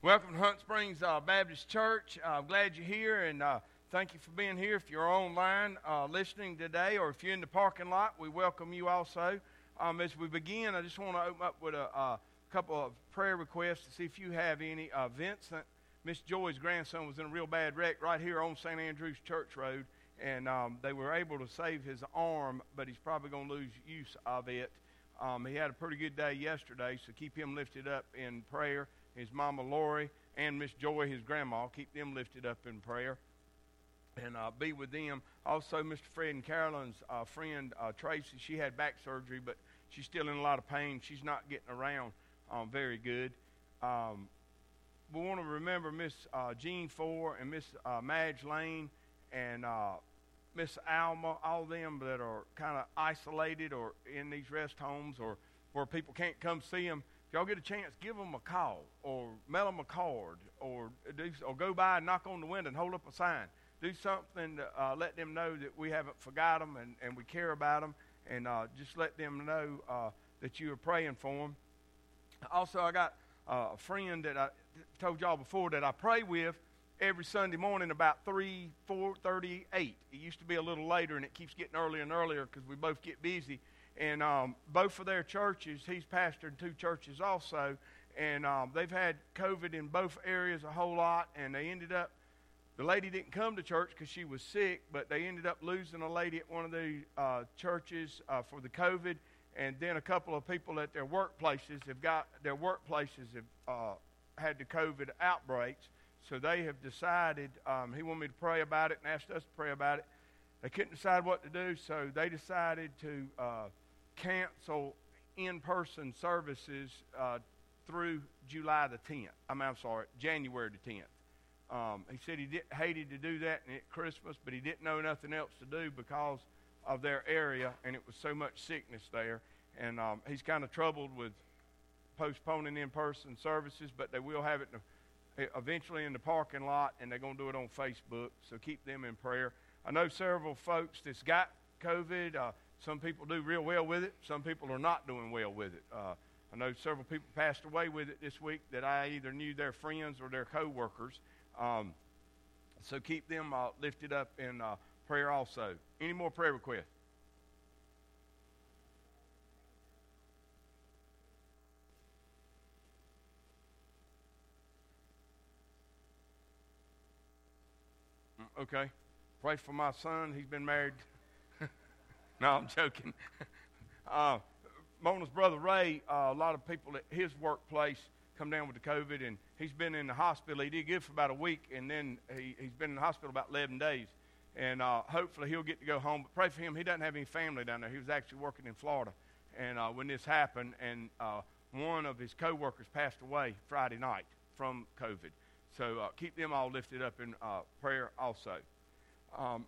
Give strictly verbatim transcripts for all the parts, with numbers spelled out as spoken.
Welcome to Hunt Springs uh, Baptist Church. Uh, I'm glad you're here, and uh, thank you for being here. If you're online uh, listening today, or if you're in the parking lot, we welcome you also. Um, as we begin, I just want to open up with a, a couple of prayer requests to see if you have any. Uh, Vincent, Miss Joy's grandson, was in a real bad wreck right here on Saint Andrews Church Road, and um, they were able to save his arm, but he's probably going to lose use of it. Um, he had a pretty good day yesterday, so keep him lifted up in prayer. His mama Lori and Miss Joy, his grandma, keep them lifted up in prayer and uh, be with them. Also, Mister Fred and Carolyn's uh, friend uh, Tracy, she had back surgery, but she's still in a lot of pain. She's not getting around um, very good. Um, we want to remember Miss uh, Jean Ford and Miss uh, Madge Lane and uh, Miss Alma, all of them that are kind of isolated or in these rest homes or where people can't come see them. If y'all get a chance, give them a call or mail them a card or do, or go by and knock on the window and hold up a sign. Do something to uh, let them know that we haven't forgot them and, and we care about them, and uh, just let them know uh, that you are praying for them. Also, I got uh, a friend that I told y'all before that I pray with every Sunday morning about three, four thirty-eight. It used to be a little later, and it keeps getting earlier and earlier because we both get busy. And um, both of their churches, he's pastored two churches also, and um, they've had COVID in both areas a whole lot, and they ended up, the lady didn't come to church because she was sick, but they ended up losing a lady at one of the uh, churches uh, for the COVID, and then a couple of people at their workplaces have got, their workplaces have uh, had the COVID outbreaks, so they have decided, um, he wanted me to pray about it and asked us to pray about it. They couldn't decide what to do, so they decided to uh, cancel in-person services uh, through July the tenth. I mean, I'm sorry, January the tenth. Um, he said he did, hated to do that at Christmas, but he didn't know nothing else to do because of their area, and it was so much sickness there. And um, he's kind of troubled with postponing in-person services, but they will have it in the, eventually in the parking lot, and they're going to do it on Facebook, so keep them in prayer. I know several folks that's got COVID. Uh, some people do real well with it. Some people are not doing well with it. Uh, I know several people passed away with it this week that I either knew their friends or their co-workers. Um, so keep them uh, lifted up in uh, prayer also. Any more prayer requests? Okay. Pray for my son. He's been married. No, I'm joking. uh, Mona's brother Ray, uh, a lot of people at his workplace come down with the COVID, and he's been in the hospital. He did good for about a week, and then he, he's been in the hospital about eleven days. And uh, hopefully he'll get to go home. But pray for him. He doesn't have any family down there. He was actually working in Florida. And uh, when this happened, and uh, one of his co-workers passed away Friday night from COVID. So uh, keep them all lifted up in uh, prayer also. Um,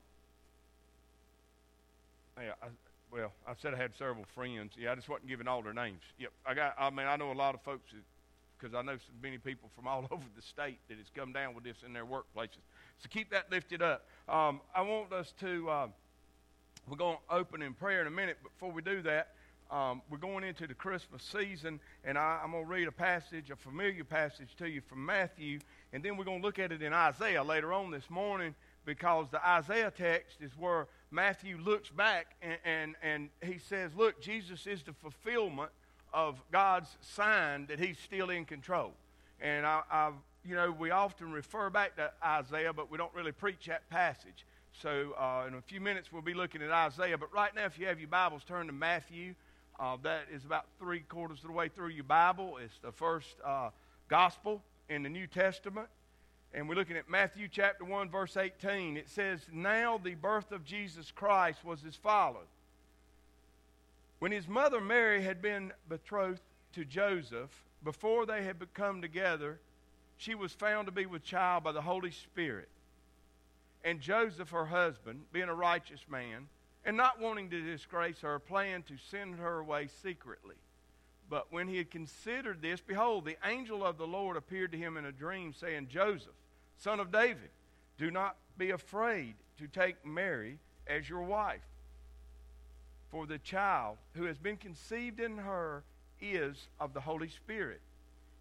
yeah, I, well, I said I had several friends. Yeah, I just wasn't giving all their names. Yep, I got. I mean, I know a lot of folks because I know so many people from all over the state that has come down with this in their workplaces. So keep that lifted up. Um, I want us to. Uh, we're going to open in prayer in a minute. But before we do that, um, we're going into the Christmas season, and I, I'm going to read a passage, a familiar passage to you from Matthew, and then we're going to look at it in Isaiah later on this morning, because the Isaiah text is where Matthew looks back and, and, and he says, look, Jesus is the fulfillment of God's sign that he's still in control. And, I, I, you know, we often refer back to Isaiah, but we don't really preach that passage. So uh, in a few minutes we'll be looking at Isaiah. But right now, if you have your Bibles, turn to Matthew. Uh, that is about three quarters of the way through your Bible. It's the first uh, gospel in the New Testament. And we're looking at Matthew chapter one, verse eighteen. It says, now the birth of Jesus Christ was as follows. When his mother Mary had been betrothed to Joseph, before they had come together, she was found to be with child by the Holy Spirit. And Joseph, her husband, being a righteous man, and not wanting to disgrace her, planned to send her away secretly. But when he had considered this, behold, the angel of the Lord appeared to him in a dream, saying, Joseph, son of David, do not be afraid to take Mary as your wife. For the child who has been conceived in her is of the Holy Spirit.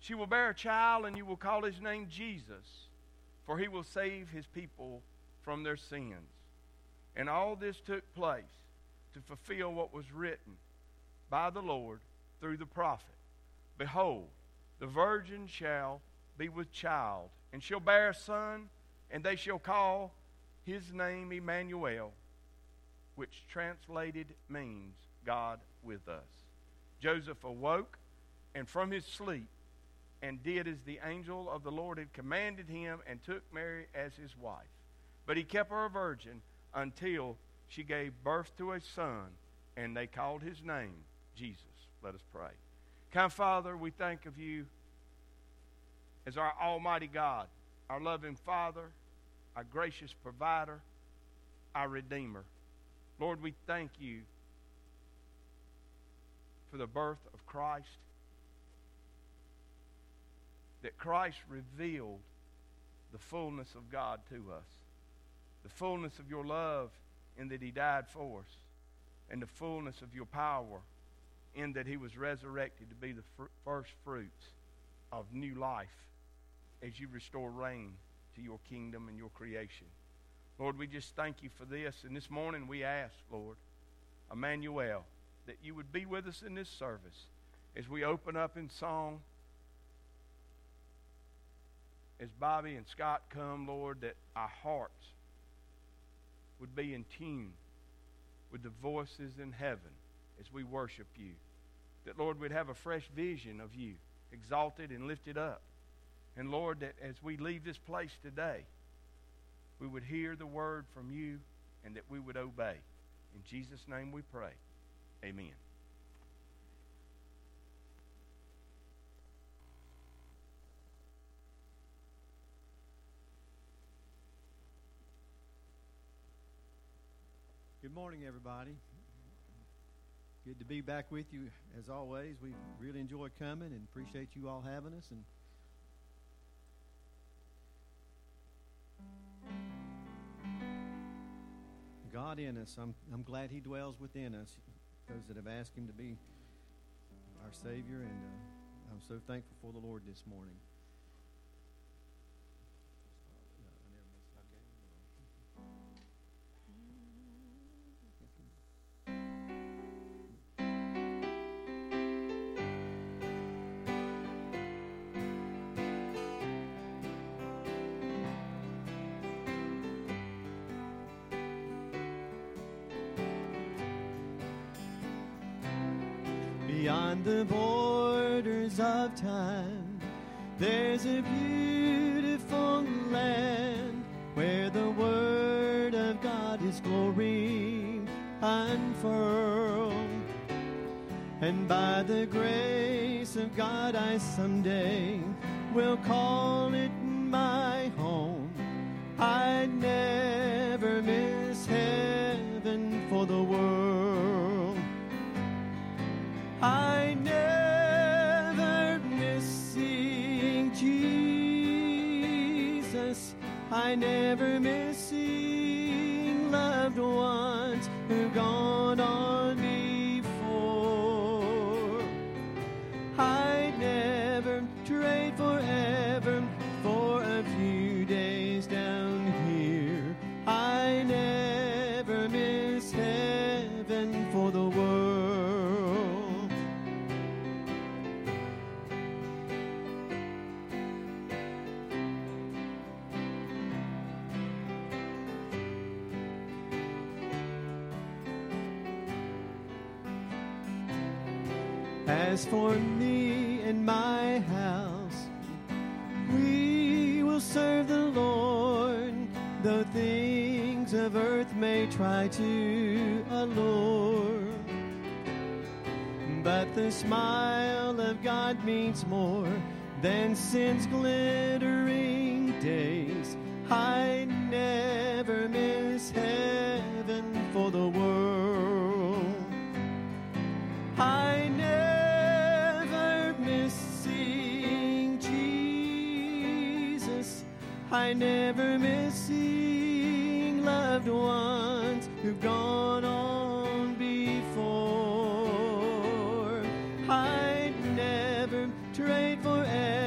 She will bear a child, and you will call his name Jesus, for he will save his people from their sins. And all this took place to fulfill what was written by the Lord through the prophet. Behold, the virgin shall be with child, and shall bear a son, and they shall call his name Emmanuel, which translated means God with us. Joseph awoke and from his sleep, and did as the angel of the Lord had commanded him, and took Mary as his wife. But he kept her a virgin until she gave birth to a son, and they called his name Jesus. Let us pray. Kind Father, we think of you as our almighty God, our loving Father, our gracious provider, our Redeemer. Lord, we thank you for the birth of Christ, that Christ revealed the fullness of God to us, the fullness of your love in that he died for us, and the fullness of your power in that he was resurrected to be the fr- first fruits of new life as you restore reign to your kingdom and your creation. Lord, we just thank you for this. And this morning we ask, Lord, Emmanuel, that you would be with us in this service as we open up in song. As Bobby and Scott come, Lord, that our hearts would be in tune with the voices in heaven as we worship you. That, Lord, we'd have a fresh vision of you, exalted and lifted up. And, Lord, that as we leave this place today, we would hear the word from you and that we would obey. In Jesus' name we pray. Amen. Good morning, everybody. Good to be back with you as always. We really enjoyed coming and appreciate you all having us. And God in us, I'm I'm glad He dwells within us. Those that have asked Him to be our Savior, and uh, I'm so thankful for the Lord this morning. Beyond the borders of time, there's a beautiful land where the Word of God is glory unfurled. And by the grace of God, I someday will call it my home. I'd never miss heaven for the world. I never miss seeing Jesus. I never miss seeing loved ones who've gone on before. I never trade forever for a few days down here. I never miss heaven for the world. As for me and my house, we will serve the Lord, though things of earth may try to allure. But the smile of God means more than sin's glittering days. I never miss heaven for the world. I never miss seeing Jesus. I never miss seeing loved ones who've gone on before. I'd never trade forever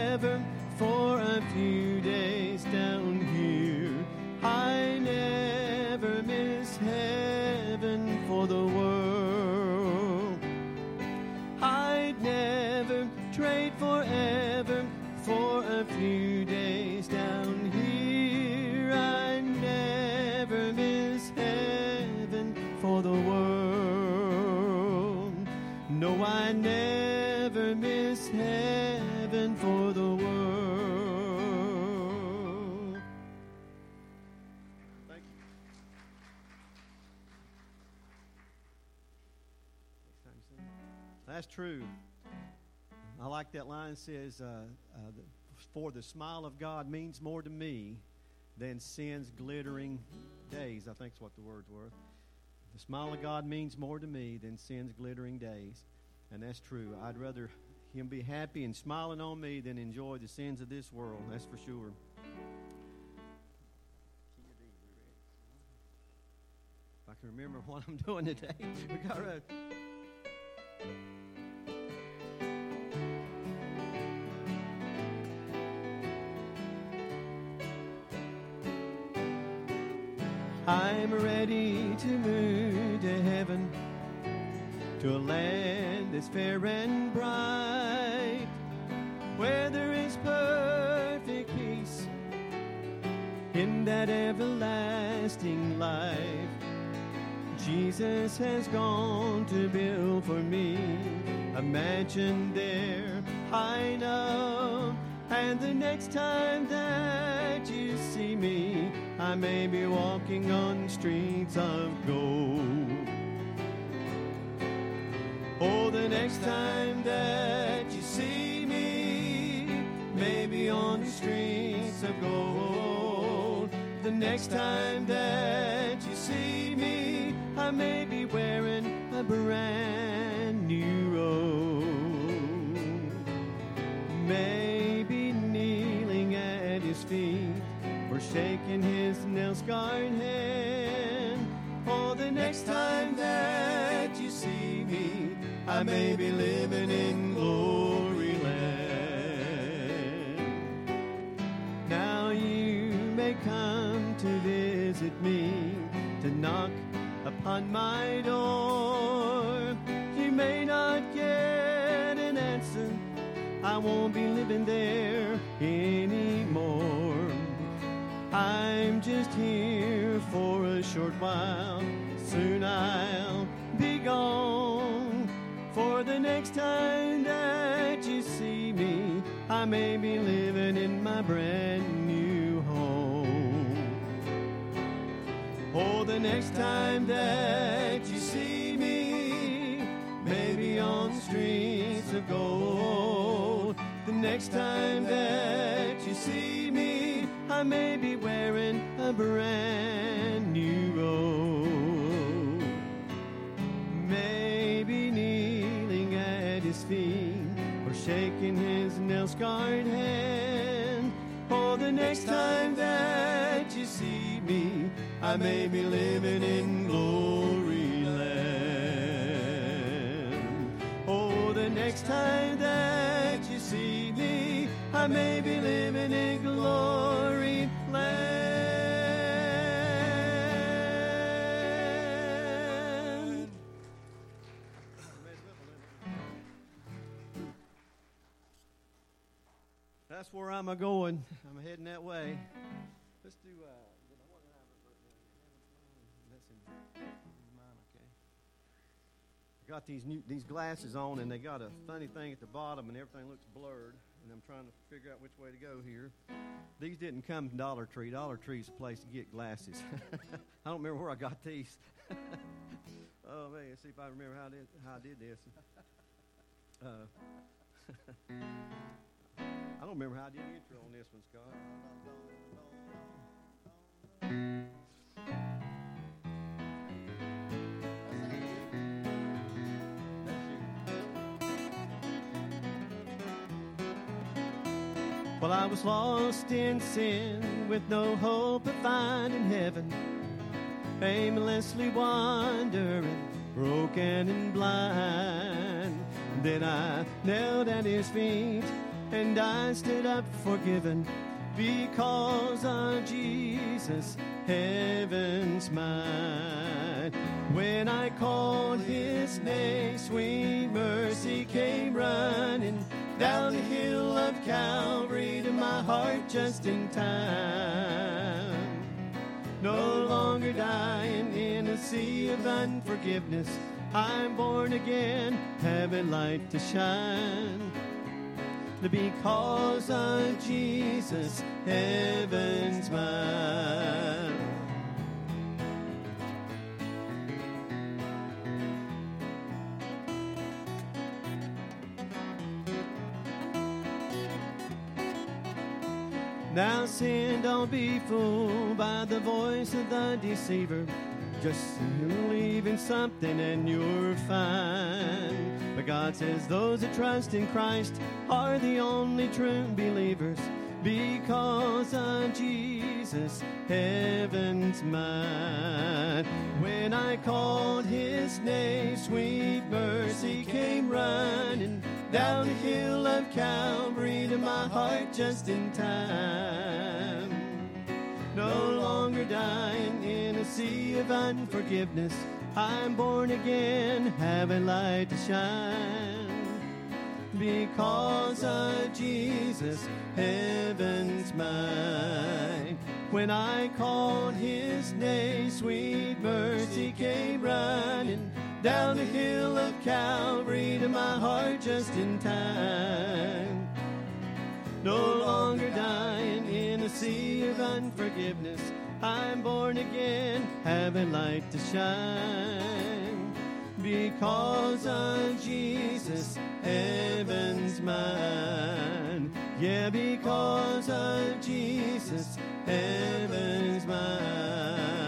a few days down here, I never miss heaven for the world. No, I never miss heaven for the world. Thank you. That's true. I like that line that says, uh, uh, the, for the smile of God means more to me than sin's glittering days. I think that's what the words were. The smile of God means more to me than sin's glittering days. And that's true. I'd rather him be happy and smiling on me than enjoy the sins of this world. That's for sure. If I can remember what I'm doing today. We got to... I'm ready to move to heaven, to a land that's fair and bright, where there is perfect peace in that everlasting life. Jesus has gone to build for me a mansion there high enough, and the next time that you see me, I may be walking on streets of gold. Oh, the next time that you see me, maybe on the streets of gold. The next time that you see me, I may be wearing a brand new robe. Maybe kneeling at his feet, or shaking his nail-scarred hand. Oh, the next time that you see me, I may be living in glory land. Now you may come to visit me, to knock upon my door. You may not get an answer. I won't be living there anymore. I'm just here for a short while. Soon I'll be gone. For the next time that you see me, I may be living in my brand new home. Oh, the next time that you see me, maybe on the streets of gold. The next time that you see me, I may be wearing a brand new robe. Maybe kneeling at his feet, or shaking his nail-scarred hand. Oh, the next time that you see me, I may be living in glory land. Oh, the next time that you see me, I may be living in glory land. That's where I'm a going. I'm heading that way. Let's do. Uh, that's in mine, okay. I got these new these glasses on, and they got a funny thing at the bottom, and everything looks blurred. And I'm trying to figure out which way to go here. These didn't come from Dollar Tree. Dollar Tree's a place to get glasses. I don't remember where I got these. Oh man, let's see if I remember how I did, how I did this. Uh, I don't remember how I did the intro on this one, Scott. Well, I was lost in sin with no hope of finding heaven, aimlessly wandering, broken and blind. Then I knelt at his feet and I stood up forgiven, because of Jesus, heaven's mine. When I called his name, sweet mercy came running down the hill of Calvary to my my heart just in time. No longer dying in a sea of unforgiveness. I'm born again, having light to shine. Because of Jesus, heaven's mine. Now sin, don't be fooled by the voice of the deceiver. Just believe in something and you're fine. But God says those that trust in Christ are the only true believers. Because of Jesus, heaven's mine. When I called his name, sweet mercy came running down the hill of Calvary to my heart just in time. No longer dying in a sea of unforgiveness. I'm born again, having light to shine. Because of Jesus, heaven's mine. When I called his name, sweet mercy came running down the hill of Calvary to my heart just in time. No longer dying in a sea of unforgiveness. I'm born again, having light to shine. Because of Jesus, heaven's mine. Yeah, because of Jesus, heaven's mine.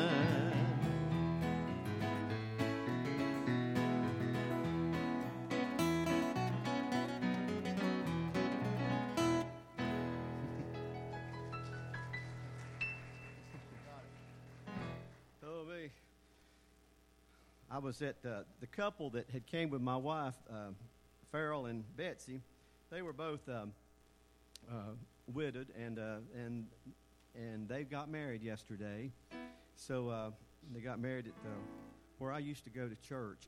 I was at the, the couple that had came with my wife, uh, Farrell and Betsy. They were both um, uh, widowed, and uh, and and they got married yesterday. So uh, they got married at uh, where I used to go to church.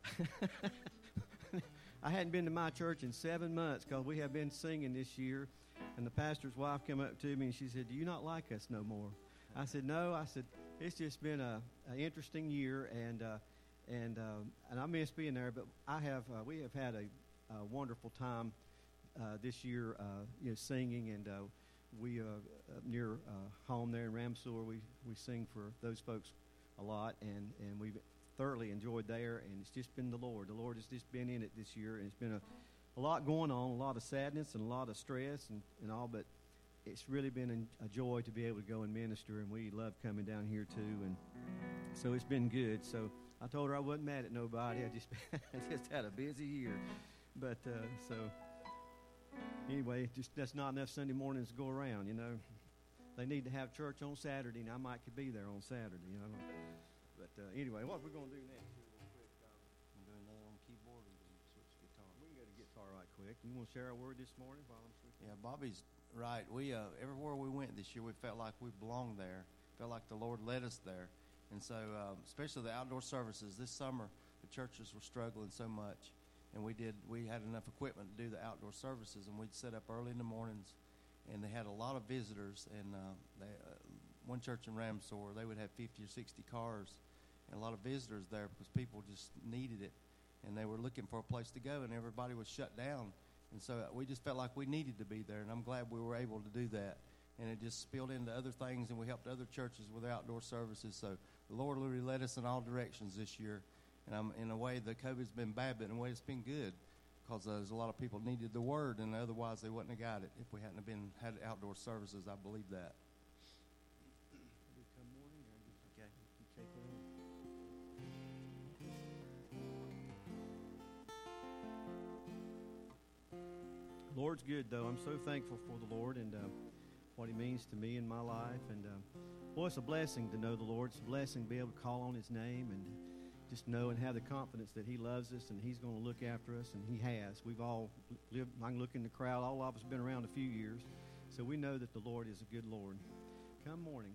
I hadn't been to my church in seven months because we have been singing this year. And the pastor's wife came up to me and she said, "Do you not like us no more?" I said, "No." I said, "It's just been a, a interesting year, and." Uh, And uh, and I miss being there, but I have uh, we have had a, a wonderful time uh, this year, uh, you know, singing, and uh, we uh, up near uh, home there in Ramseur, we, we sing for those folks a lot, and, and we've thoroughly enjoyed there, and it's just been the Lord. The Lord has just been in it this year, and it's been a, a lot going on, a lot of sadness and a lot of stress and, and all, but it's really been a, a joy to be able to go and minister, and we love coming down here too, and so it's been good. So I told her I wasn't mad at nobody. I just I just had a busy year. But uh, so anyway, just that's not enough Sunday mornings to go around, you know. They need to have church on Saturday, and I might could be there on Saturday, you know. But uh, anyway, what we're going to do next here real quick. Uh, I'm doing another on keyboard and switch guitar. We can go to guitar right quick. You want to share our word this morning while I'm switching? Yeah, Bobby's right. We uh, everywhere we went this year, we felt like we belonged there. Felt like the Lord led us there. And so, um, especially the outdoor services, this summer, the churches were struggling so much. And we did. We had enough equipment to do the outdoor services, and we'd set up early in the mornings. And they had a lot of visitors. And uh, they, uh, one church in Ramseur, they would have fifty or sixty cars and a lot of visitors there because people just needed it. And they were looking for a place to go, and everybody was shut down. And so we just felt like we needed to be there, and I'm glad we were able to do that. And it just spilled into other things, and we helped other churches with outdoor services. So the Lord literally led us in all directions this year. And I'm, in a way, the COVID's been bad, but in a way it's been good because uh, there's a lot of people needed the Word, and otherwise they wouldn't have got it if we hadn't have been had outdoor services. I believe that. Lord's good, though. I'm so thankful for the Lord and uh, what He means to me in my life. And uh, boy, it's a blessing to know the Lord. It's a blessing to be able to call on His name and just know and have the confidence that He loves us and He's going to look after us, and He has. We've all lived. I can look in the crowd. All of us have been around a few years, so we know that the Lord is a good Lord. Come morning.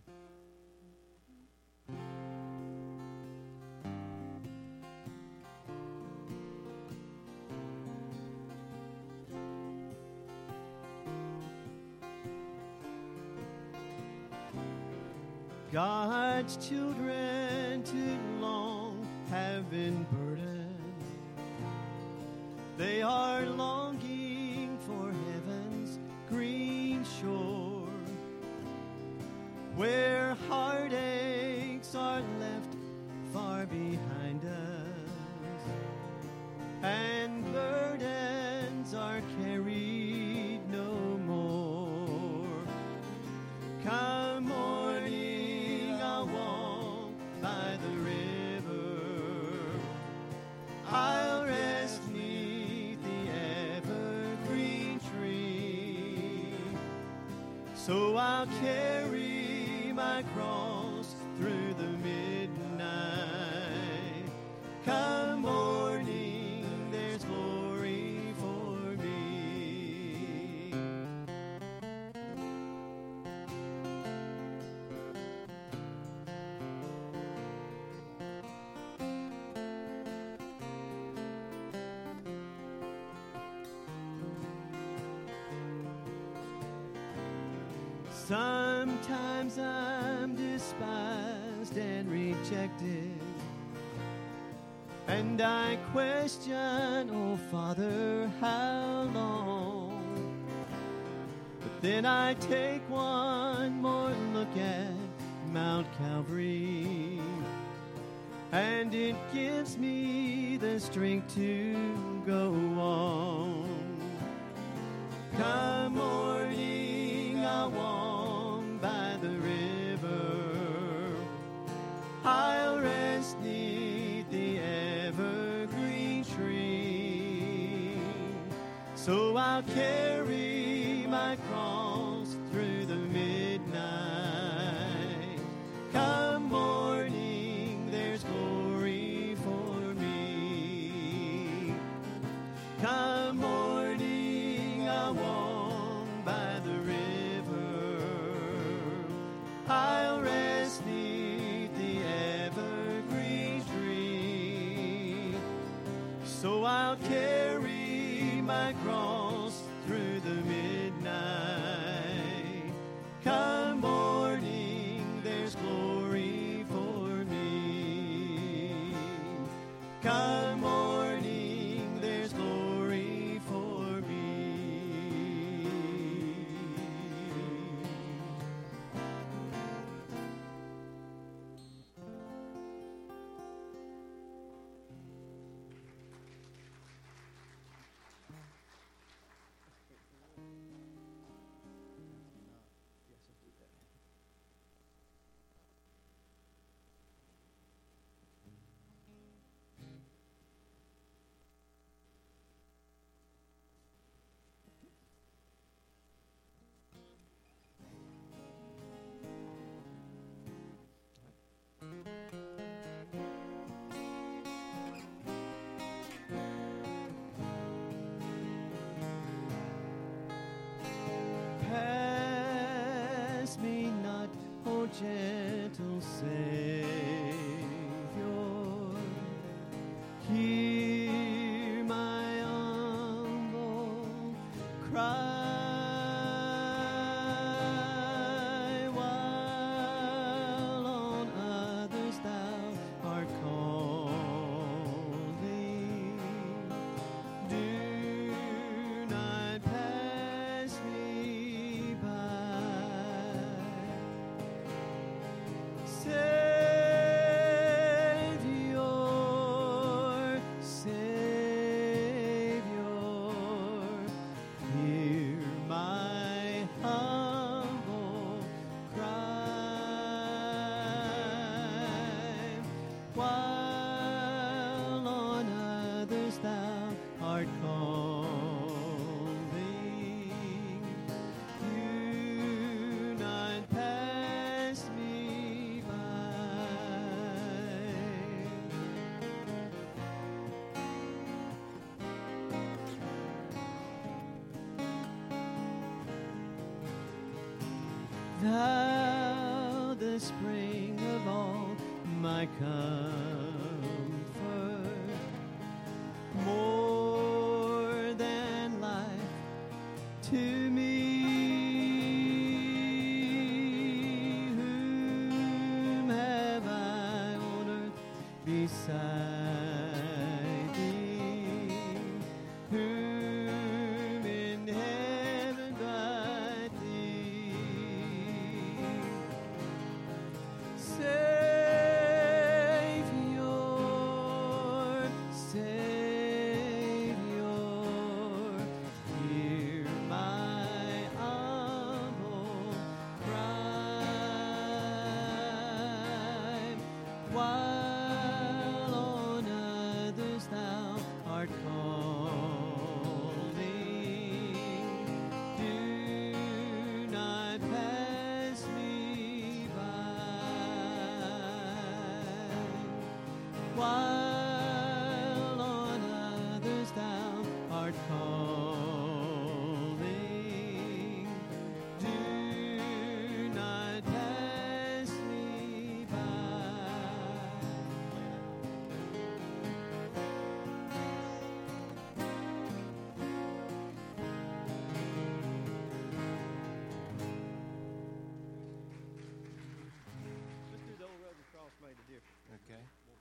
God's children too long have been burdened. They are longing for heaven's green shore, where heartaches are left far behind us, and burdens are carried no more. Come morning, I'll walk by the river. I'll rest neath the evergreen tree. So I'll carry my cross through the midnight. Come morning, there's glory for me. Sometimes I'm despised and rejected, and I question, oh Father, how long? But then I take one more look at Mount Calvary, and it gives me the strength to go on. Come morning, I'll walk by the river. I'll rest neath the evergreen tree. So I'll carry my cross through the midnight. Come morning, there's glory for me. Come morning, I'll walk by the river. I'll rest neath the evergreen tree. So I'll carry my cross through the midnight. Come morning, there's glory for me. Come morning, there's glory for me. Pass me not, O gentle Savior. Hear my humble cry, while on others thou art calling. Do not pass me by. Savior, Savior, hear my humble cry, while on others thou art calling. Do not pass me by. Thou, the spring of all my comfort, more than life to me, who beside thee, whom in heaven by thee. Savior, Savior, hear my humble cry. While on others thou art calling, do not pass me by. While on others thou art calling, do not pass me by. Let's do the old rugged cross made a difference. Okay.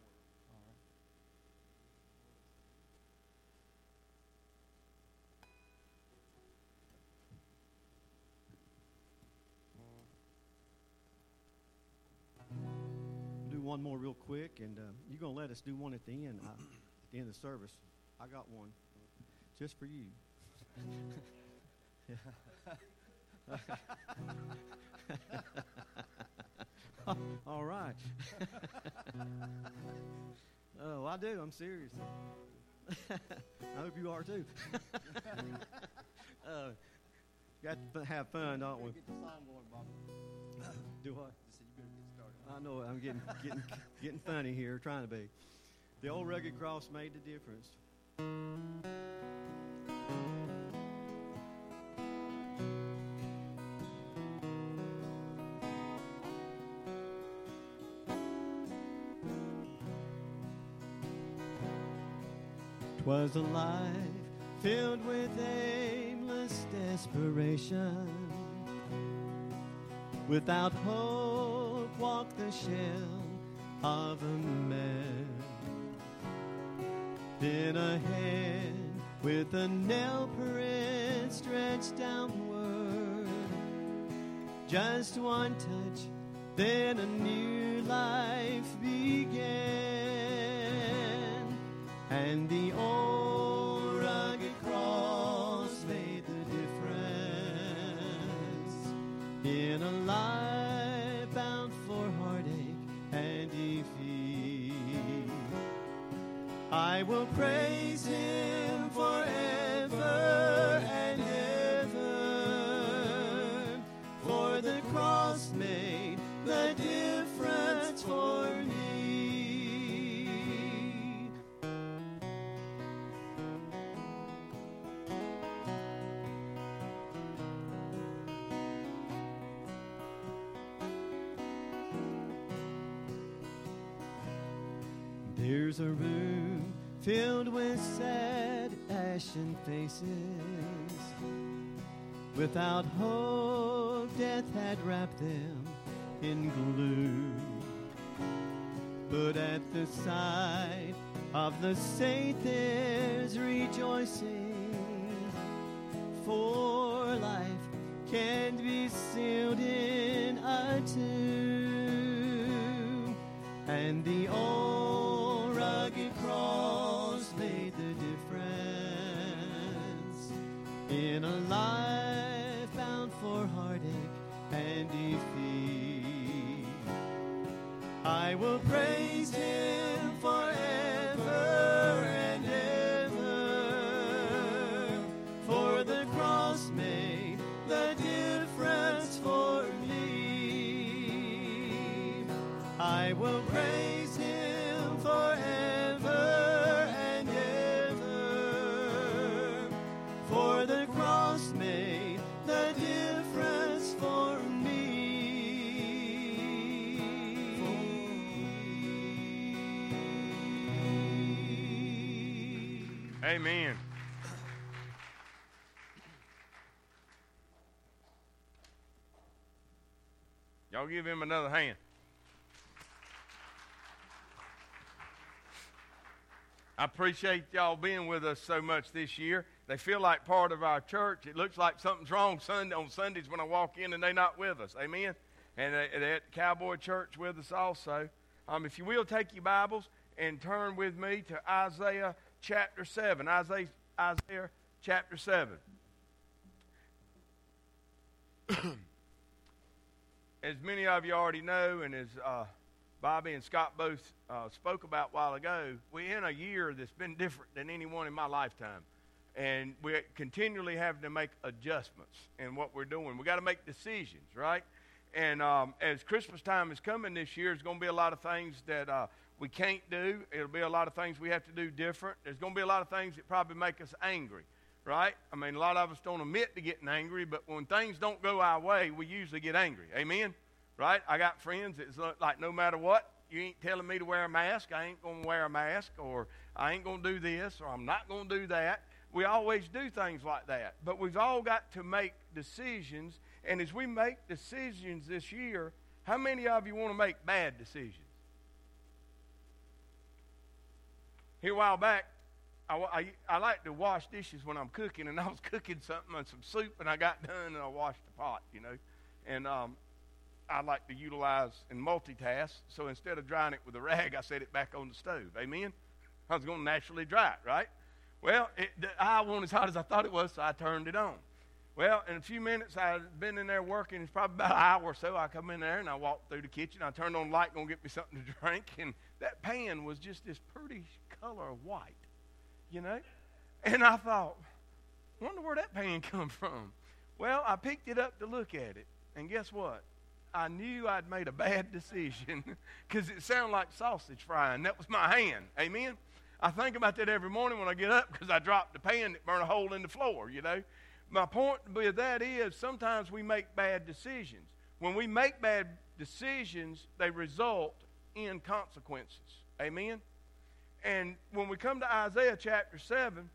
Do one more real quick, and uh, you're going to let us do one at the end, uh, at the end of the service. I got one just for you. All right. Oh, I do. I'm serious. I hope you are too. uh, got to f- have fun, don't we? Get the song going, Bob. Do what? Just said you better get started. I know I'm getting getting getting funny here, trying to be. The old rugged cross made the difference. Twas a life filled with aimless desperation. Without hope walked the shell of a man. Then a hand with a nail print stretched downward. Just one touch, then a new life began. And the old rugged cross made the difference in a life bound for heartache and defeat. I will praise Him forever and ever, for the cross made the difference for me. There's a room filled with sad, ashen faces. Without hope, death had wrapped them in gloom. But at the sight of the saint, there's rejoicing. For life can't be sealed in a tomb. And the old rugged cross made the difference in a life bound for heartache and defeat. I will praise Him forever and ever, for the cross made the difference for me. I will praise Him forever and ever, for the cross made the difference for me. Amen. Y'all give him another hand. I appreciate y'all being with us so much this year. They feel like part of our church. It looks like something's wrong Sunday on Sundays when I walk in and they're not with us. Amen? And they're at Cowboy Church with us also. Um, if you will, take your Bibles and turn with me to Isaiah chapter seven. Isaiah, Isaiah chapter seven. As many of you already know, and as uh, Bobby and Scott both uh, spoke about a while ago, we're in a year that's been different than any one in my lifetime. And we're continually having to make adjustments in what we're doing. We've got to make decisions, right? And um, as Christmas time is coming this year, there's going to be a lot of things that uh, we can't do. It'll be a lot of things we have to do different. There's going to be a lot of things that probably make us angry, right? I mean, a lot of us don't admit to getting angry, but when things don't go our way, we usually get angry. Amen? Right? I got friends that's like, no matter what, you ain't telling me to wear a mask, I ain't going to wear a mask, or I ain't going to do this, or I'm not going to do that. We always do things like that. But we've all got to make decisions, and as we make decisions this year, how many of you want to make bad decisions? Here a while back, I, I, I like to wash dishes when I'm cooking, and I was cooking something, some soup, and I got done, and I washed the pot, you know. And um, I like to utilize and multitask, so instead of drying it with a rag, I set it back on the stove. Amen? I was going to naturally dry it, right? Well, it, the eye wasn't as hot as I thought it was, so I turned it on. Well, in a few minutes, I'd been in there working. It's probably about an hour or so. I come in there, and I walked through the kitchen. I turned on the light, going to get me something to drink, and that pan was just this pretty color of white, you know? And I thought, wonder where that pan come from. Well, I picked it up to look at it, and guess what? I knew I'd made a bad decision because it sounded like sausage frying. That was my hand. Amen? I think about that every morning when I get up because I dropped the pan that burned a hole in the floor, you know. My point with that is sometimes we make bad decisions. When we make bad decisions, they result in consequences. Amen? And when we come to Isaiah chapter seven,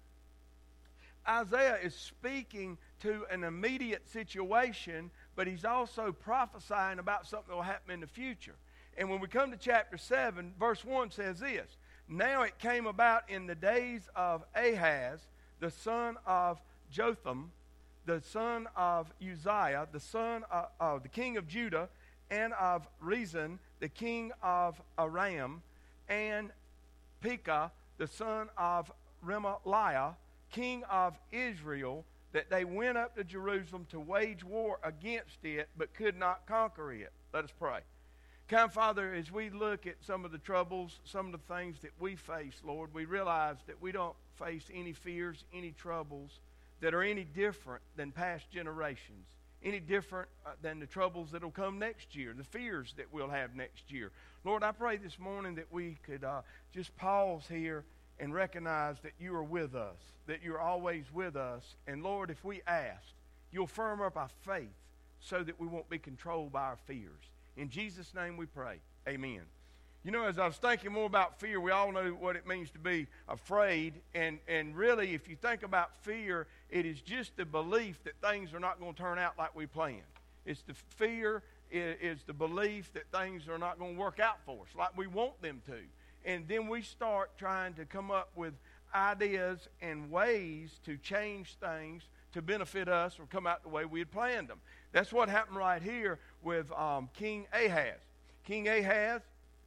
Isaiah is speaking to an immediate situation, but he's also prophesying about something that will happen in the future. And when we come to chapter seven, verse one says this, "Now it came about in the days of Ahaz, the son of Jotham, the son of Uzziah, the son of, of the king of Judah, and of Rezin, the king of Aram, and Pekah, the son of Remaliah, king of Israel, that they went up to Jerusalem to wage war against it, but could not conquer it." Let us pray. Kind Father, as we look at some of the troubles, some of the things that we face, Lord, we realize that we don't face any fears, any troubles that are any different than past generations, any different uh, than the troubles that will come next year, the fears that we'll have next year. Lord, I pray this morning that we could uh, just pause here and recognize that you are with us, that you're always with us. And Lord, if we ask, you'll firm up our faith so that we won't be controlled by our fears. In Jesus' name we pray. Amen. You know, as I was thinking more about fear, we all know what it means to be afraid. And, and really, if you think about fear, it is just the belief that things are not going to turn out like we planned. It's the fear, it is the belief that things are not going to work out for us like we want them to. And then we start trying to come up with ideas and ways to change things to benefit us or come out the way we had planned them. That's what happened right here with um, King Ahaz. King Ahaz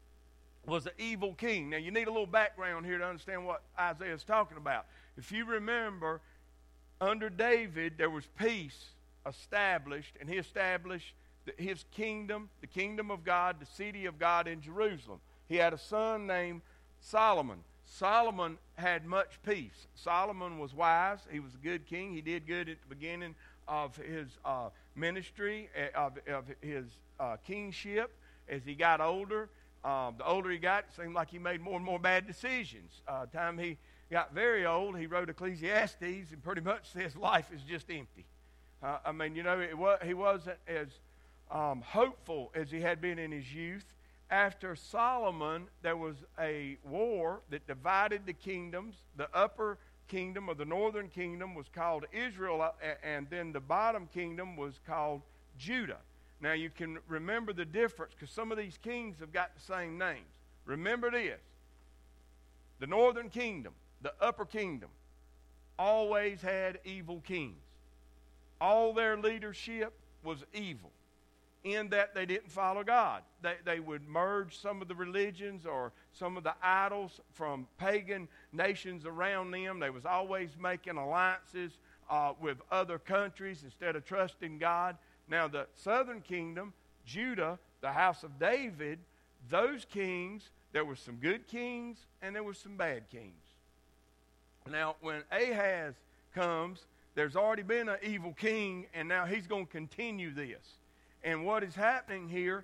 was an evil king. Now, you need a little background here to understand what Isaiah is talking about. If you remember, under David, there was peace established, and he established the, his kingdom, the kingdom of God, the city of God in Jerusalem. He had a son named Solomon. Solomon had much peace. Solomon was wise. He was a good king. He did good at the beginning of his uh, ministry, of, of his uh, kingship. As he got older, um, the older he got, it seemed like he made more and more bad decisions. Uh, time he got very old, he wrote Ecclesiastes and pretty much says life is just empty. Uh, I mean, you know, it was, he wasn't as um, hopeful as he had been in his youth. After Solomon, there was a war that divided the kingdoms. The upper kingdom, or the northern kingdom, was called Israel, and then the bottom kingdom was called Judah. Now, you can remember the difference because some of these kings have got the same names. Remember this. The northern kingdom the upper kingdom, always had evil kings. All their leadership was evil in that they didn't follow God. They, they would merge some of the religions or some of the idols from pagan nations around them. They was always making alliances uh, with other countries instead of trusting God. Now, the southern kingdom, Judah, the house of David, those kings, there were some good kings and there were some bad kings. Now, when Ahaz comes, there's already been an evil king, and now he's going to continue this. And what is happening here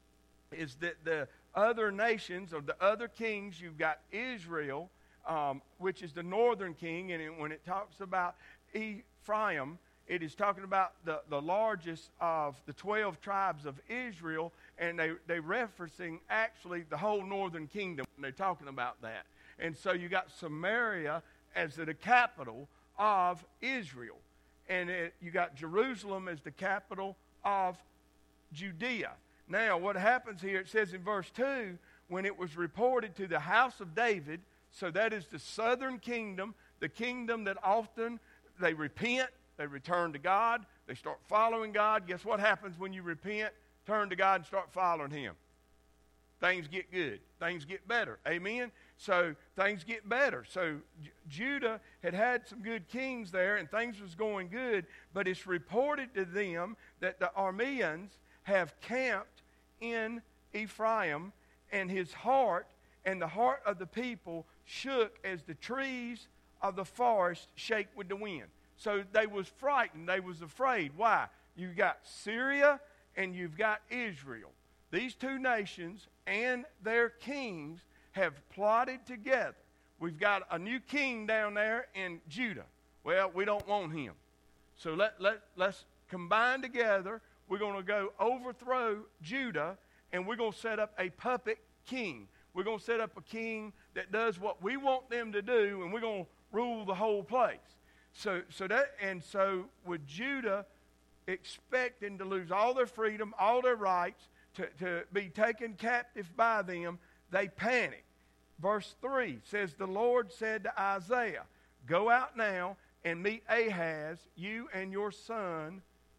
is that the other nations, or the other kings, you've got Israel, um, which is the northern king, and it, when it talks about Ephraim, it is talking about the, the largest of the twelve tribes of Israel, and they, they're referencing actually the whole northern kingdom when they're talking about that. And so you got Samaria as the capital of Israel, and it, you got Jerusalem as the capital of Judea. Now, what happens here, it says in verse two, when it was reported to the house of David, so that is the southern kingdom, the kingdom that often they repent, they return to God, they start following God. Guess what happens when you repent, turn to God, and start following Him? Things get good. Things get better. Amen? So things get better. So J- Judah had had some good kings there, and things was going good, but it's reported to them that the Arameans have camped in Ephraim, and his heart and the heart of the people shook as the trees of the forest shake with the wind. So they was frightened. They was afraid. Why? You've got Syria and you've got Israel. These two nations and their kings have plotted together. We've got a new king down there in Judah. Well, we don't want him. So let, let, let's combine together. We're going to go overthrow Judah, and we're going to set up a puppet king. We're going to set up a king that does what we want them to do, and we're going to rule the whole place. So, so that, and so with Judah expecting to lose all their freedom, all their rights, to, to be taken captive by them, they panic. Verse three says, the Lord said to Isaiah, go out now and meet Ahaz, you and your son,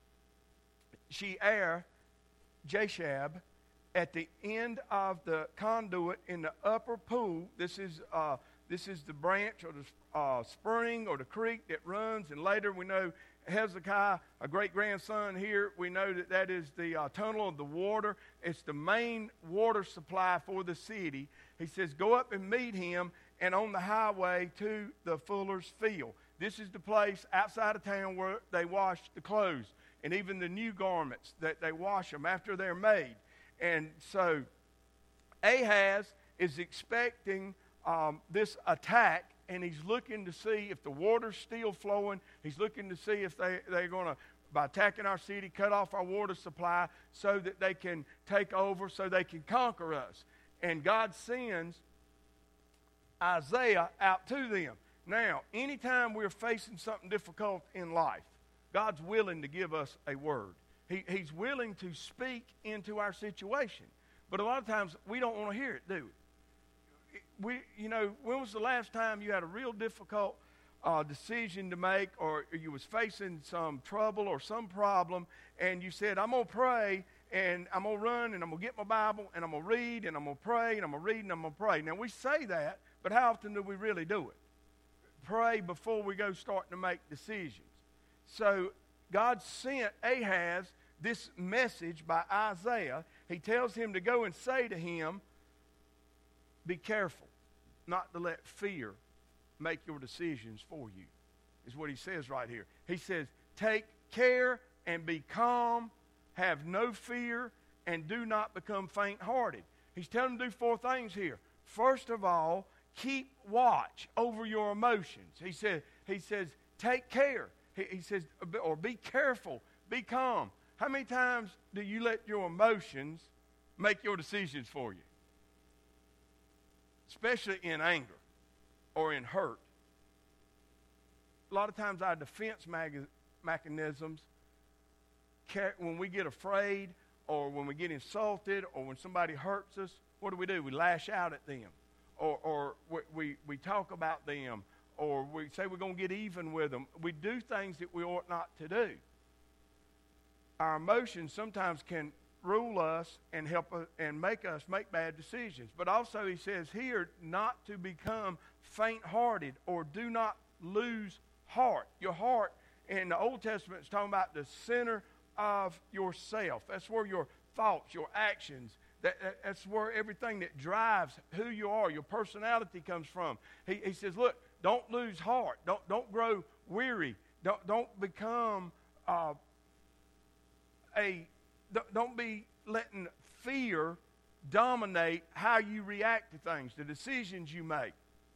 Shear Jashab, at the end of the conduit in the upper pool. This is uh, this is the branch or the uh, spring or the creek that runs. And later we know Hezekiah, a great-grandson here, we know that that is the uh, tunnel of the water. It's the main water supply for the city. He says, go up and meet him, and on the highway to the fuller's field. This is the place outside of town where they wash the clothes and even the new garments that they wash them after they're made. And so Ahaz is expecting um, this attack, and he's looking to see if the water's still flowing. He's looking to see if they, they're going to, by attacking our city, cut off our water supply so that they can take over, so they can conquer us. And God sends Isaiah out to them. Now, anytime we're facing something difficult in life, God's willing to give us a word. He, he's willing to speak into our situation. But a lot of times we don't want to hear it, do we? We, you know, when was the last time you had a real difficult uh, decision to make, or you was facing some trouble or some problem, and you said, I'm going to pray, and I'm going to run, and I'm going to get my Bible, and I'm going to read, and I'm going to pray, and I'm going to read, and I'm going to pray. Now, we say that, but how often do we really do it? Pray before we go starting to make decisions. So God sent Ahaz this message by Isaiah. He tells him to go and say to him, be careful not to let fear make your decisions for you, is what he says right here. He says, take care and be calm, have no fear, and do not become faint-hearted. He's telling him to do four things here. First of all, keep watch over your emotions. He said, he says, take care. He, he says, or be careful, be calm. How many times do you let your emotions make your decisions for you? Especially in anger or in hurt. A lot of times our defense mag- mechanisms, when we get afraid or when we get insulted or when somebody hurts us, what do we do? We lash out at them. or, or we, we, we talk about them, or we say we're going to get even with them. We do things that we ought not to do. Our emotions sometimes can rule us and help us and make us make bad decisions. But also he says here not to become faint-hearted or do not lose heart. Your heart in the Old Testament is talking about the center of yourself. That's where your thoughts, your actions, that, that, that's where everything that drives who you are, your personality comes from. He, he says, look, don't lose heart. Don't, don't grow weary. Don't, don't become uh, a, don't be letting fear dominate how you react to things, the decisions you make.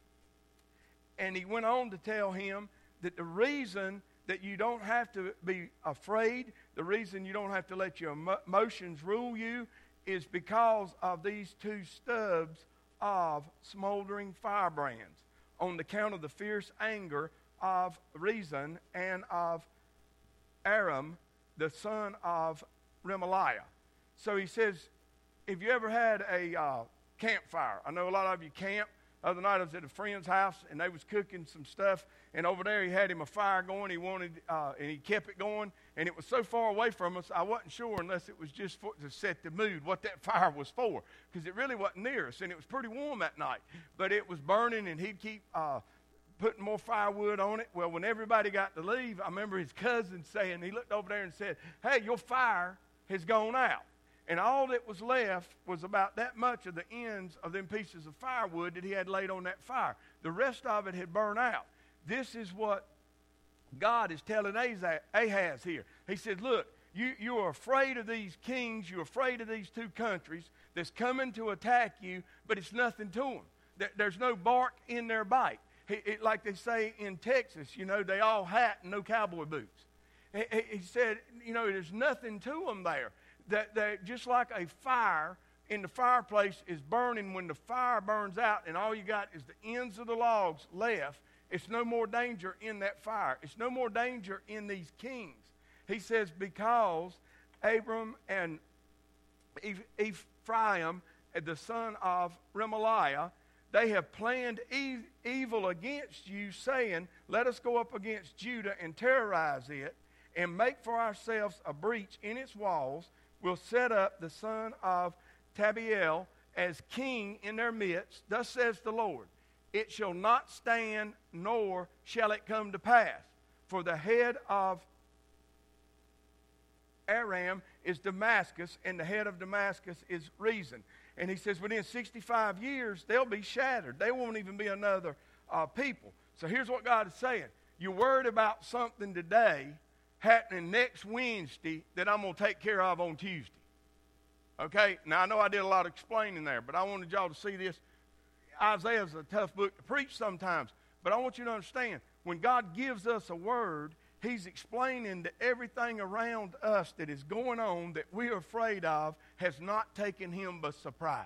And he went on to tell him that the reason that you don't have to be afraid, the reason you don't have to let your emotions rule you is because of these two stubs of smoldering firebrands on the count of the fierce anger of Rezin and of Aram, the son of Remaliah. So he says, if you ever had a uh, campfire, I know a lot of you camp. The other night I was at a friend's house, and they was cooking some stuff, and over there he had him a fire going. He wanted, uh, and he kept it going, and it was so far away from us, I wasn't sure unless it was just for, to set the mood what that fire was for, because it really wasn't near us, and it was pretty warm that night. But it was burning, and he'd keep uh, putting more firewood on it. Well, when everybody got to leave, I remember his cousin saying, he looked over there and said, hey, your fire has gone out. And all that was left was about that much of the ends of them pieces of firewood that he had laid on that fire. The rest of it had burned out. This is what God is telling Ahaz here. He said, look, you, you are afraid of these kings. You're afraid of these two countries that's coming to attack you, but it's nothing to them. There, there's no bark in their bite. He, it, like they say in Texas, you know, they all hat and no cowboy boots. He, he said, you know, there's nothing to them there. That, that just like a fire in the fireplace is burning, when the fire burns out and all you got is the ends of the logs left, it's no more danger in that fire. It's no more danger in these kings. He says, because Abram and Ephraim, the son of Remaliah, they have planned e- evil against you, saying, let us go up against Judah and terrorize it and make for ourselves a breach in its walls. Will set up the son of Tabiel as king in their midst. Thus says the Lord, it shall not stand, nor shall it come to pass. For the head of Aram is Damascus, and the head of Damascus is Rezin. And he says within sixty-five years, they'll be shattered. They won't even be another uh, people. So here's what God is saying. You're worried about something today happening next Wednesday that I'm going to take care of on Tuesday. Okay? Now, I know I did a lot of explaining there, but I wanted y'all to see this. Isaiah's a tough book to preach sometimes, but I want you to understand, when God gives us a word, he's explaining that everything around us that is going on that we're afraid of has not taken him by surprise.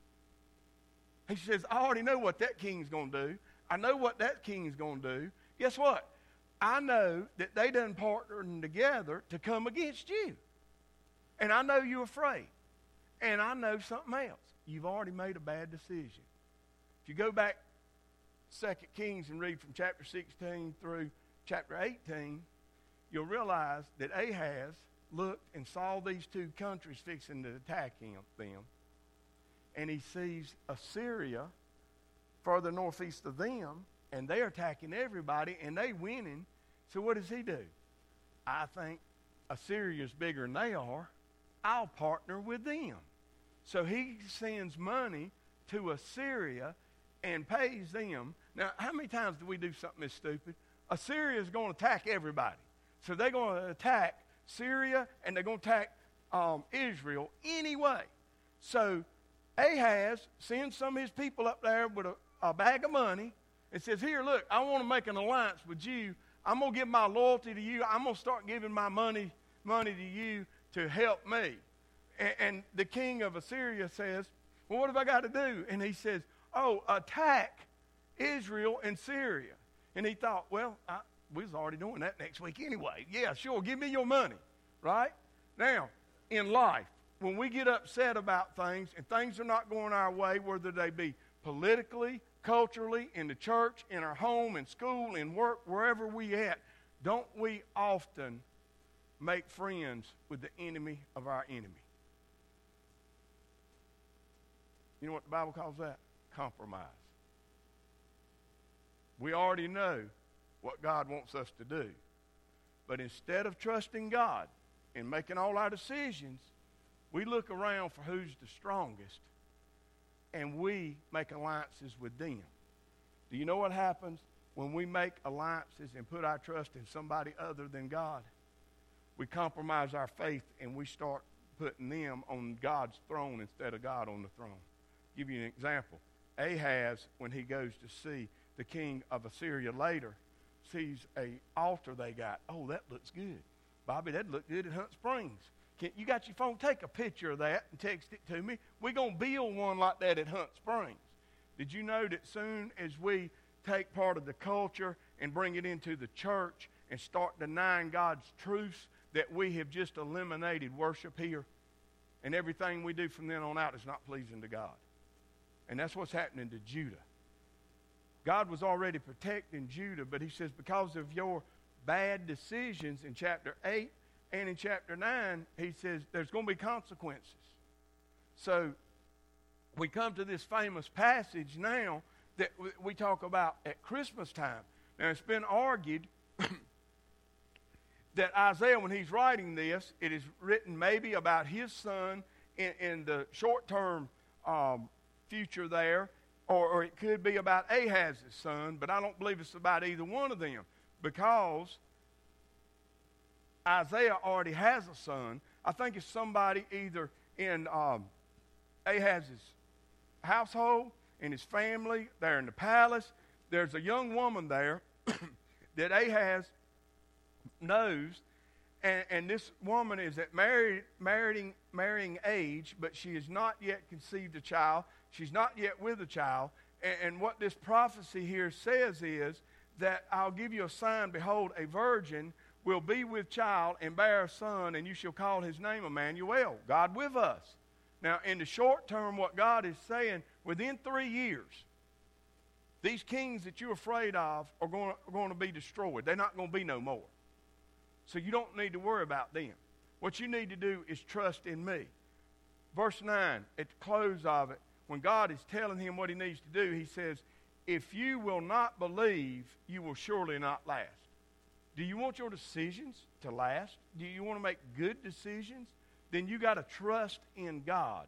He says, I already know what that king's going to do. I know what that king's going to do. Guess what? I know that they done partnered together to come against you. And I know you're afraid. And I know something else. You've already made a bad decision. If you go back Second Kings and read from chapter sixteen through chapter eighteen, you'll realize that Ahaz looked and saw these two countries fixing to attack him, them. And he sees Assyria further northeast of them, and they're attacking everybody, and they winning. So what does he do? I think Assyria's bigger than they are. I'll partner with them. So he sends money to Assyria and pays them. Now, how many times do we do something this stupid? Assyria's going to attack everybody. So they're going to attack Syria, and they're going to attack um, Israel anyway. So Ahaz sends some of his people up there with a, a bag of money. It says, here, look, I want to make an alliance with you. I'm going to give my loyalty to you. I'm going to start giving my money money to you to help me. And, and the king of Assyria says, well, what have I got to do? And he says, oh, attack Israel and Syria. And he thought, well, I, we was already doing that next week anyway. Yeah, sure, give me your money, right? Now, in life, when we get upset about things and things are not going our way, whether they be politically, culturally, in the church, in our home, in school, in work, wherever we at, don't we often make friends with the enemy of our enemy? You know what the Bible calls that? Compromise. We already know what God wants us to do. But instead of trusting God and making all our decisions, we look around for who's the strongest, and we make alliances with them. Do you know what happens when we make alliances and put our trust in somebody other than God? We compromise our faith, and we start putting them on God's throne instead of God on the throne. I'll give you an example. Ahaz, when he goes to see the king of Assyria later, sees a altar they got. Oh, that looks good. Bobby, that looked good at Hunt Springs. Can, you got your phone? Take a picture of that and text it to me. We're going to build one like that at Hunt Springs. Did you know that soon as we take part of the culture and bring it into the church and start denying God's truths, that we have just eliminated worship here? And everything we do from then on out is not pleasing to God. And that's what's happening to Judah. God was already protecting Judah, but he says because of your bad decisions in chapter eight and in chapter nine, he says there's going to be consequences. So we come to this famous passage now that we talk about at Christmas time. Now, it's been argued that Isaiah, when he's writing this, it is written maybe about his son in, in the short-term um, future there, or, or it could be about Ahaz's son, but I don't believe it's about either one of them, because Isaiah already has a son. I think it's somebody either in um, Ahaz's household, in his family, there in the palace. There's a young woman there that Ahaz knows, and, and this woman is at married, marrying, marrying age, but she has not yet conceived a child. She's not yet with a child. And, and what this prophecy here says is that I'll give you a sign. Behold, a virgin will be with child and bear a son, and you shall call his name Emmanuel, God with us. Now, in the short term, what God is saying, within three years, these kings that you're afraid of are going, are going to be destroyed. They're not going to be no more. So you don't need to worry about them. What you need to do is trust in me. Verse nine, at the close of it, when God is telling him what he needs to do, he says, if you will not believe, you will surely not last. Do you want your decisions to last? Do you want to make good decisions? Then you got to trust in God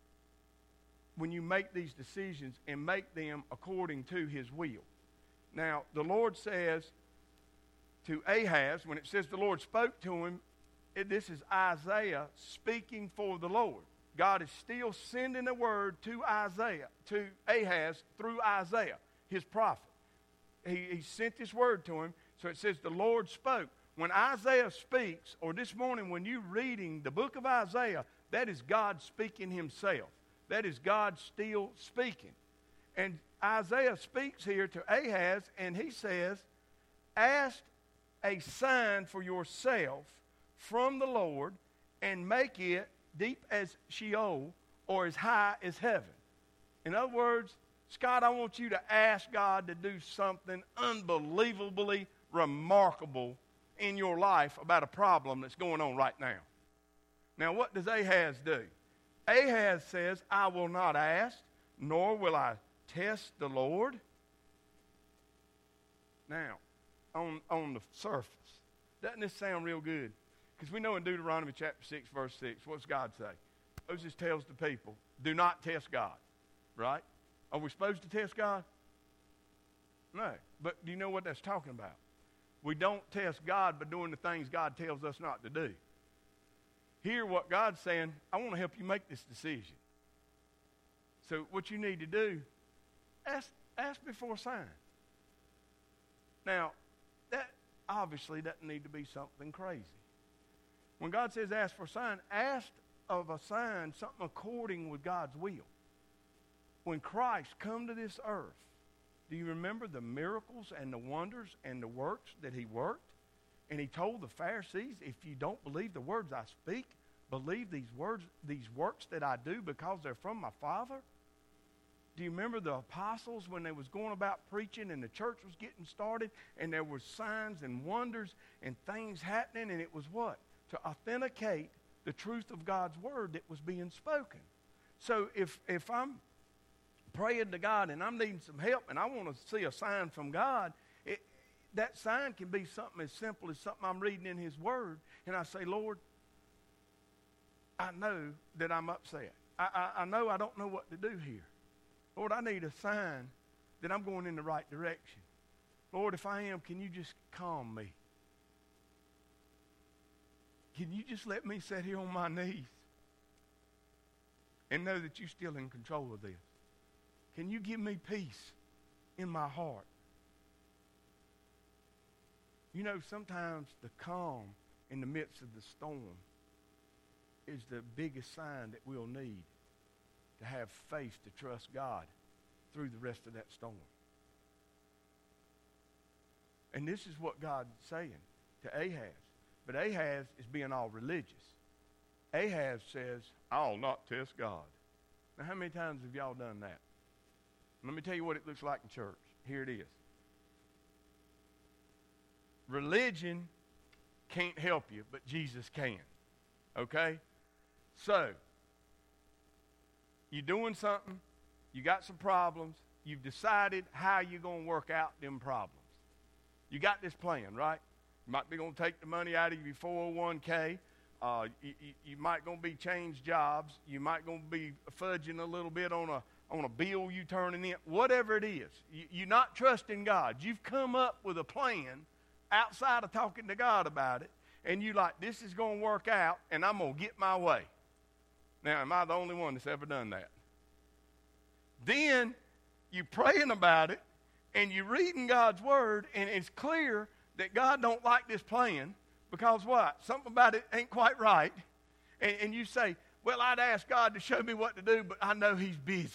when you make these decisions and make them according to his will. Now, the Lord says to Ahaz, when it says the Lord spoke to him, it, this is Isaiah speaking for the Lord. God is still sending a word to Isaiah, to Ahaz through Isaiah, his prophet. He, he sent this word to him, so it says the Lord spoke. When Isaiah speaks, or this morning when you're reading the book of Isaiah, that is God speaking himself. That is God still speaking. And Isaiah speaks here to Ahaz, and he says, ask a sign for yourself from the Lord, and make it deep as Sheol or as high as heaven. In other words, Scott, I want you to ask God to do something unbelievably remarkable in your life about a problem that's going on right now. Now, what does Ahaz do? Ahaz says, I will not ask, nor will I test the Lord. Now, on, on the surface, doesn't this sound real good? Because we know in Deuteronomy chapter six, verse six, what's God say? Moses tells the people, do not test God, right? Are we supposed to test God? No. But do you know what that's talking about? We don't test God by doing the things God tells us not to do. Here, what God's saying, I want to help you make this decision. So what you need to do, ask, ask me for a sign. Now, that obviously doesn't need to be something crazy. When God says ask for a sign, ask of a sign something according with God's will. When Christ come to this earth, do you remember the miracles and the wonders and the works that he worked? And he told the Pharisees, if you don't believe the words I speak, believe these words, these works that I do because they're from my Father. Do you remember the apostles when they was going about preaching and the church was getting started and there were signs and wonders and things happening, and it was what? To authenticate the truth of God's word that was being spoken. So if if I'm praying to God and I'm needing some help and I want to see a sign from God, it, that sign can be something as simple as something I'm reading in his word, and I say, Lord, I know that I'm upset. I, I, I know I don't know what to do here. Lord, I need a sign that I'm going in the right direction. Lord, if I am, can you just calm me? Can you just let me sit here on my knees and know that you're still in control of this? Can you give me peace in my heart? You know, sometimes the calm in the midst of the storm is the biggest sign that we'll need to have faith to trust God through the rest of that storm. And this is what God's saying to Ahaz. But Ahaz is being all religious. Ahaz says, I'll not test God. Now, how many times have y'all done that? Let me tell you what it looks like in church. Here it is. Religion can't help you, but Jesus can. Okay? So, you're doing something, you got some problems, you've decided how you're going to work out them problems. You got this plan, right? You might be going to take the money out of your four oh one k. Uh, you, you, you might going to be change jobs. You might going to be fudging a little bit on a on a bill you turning in. Whatever it is, you, you're not trusting God. You've come up with a plan outside of talking to God about it, and you like, this is going to work out, and I'm going to get my way. Now, am I the only one that's ever done that? Then you're praying about it, and you're reading God's word, and it's clear that God don't like this plan because what? Something about it ain't quite right. And, and you say, well, I'd ask God to show me what to do, but I know he's busy.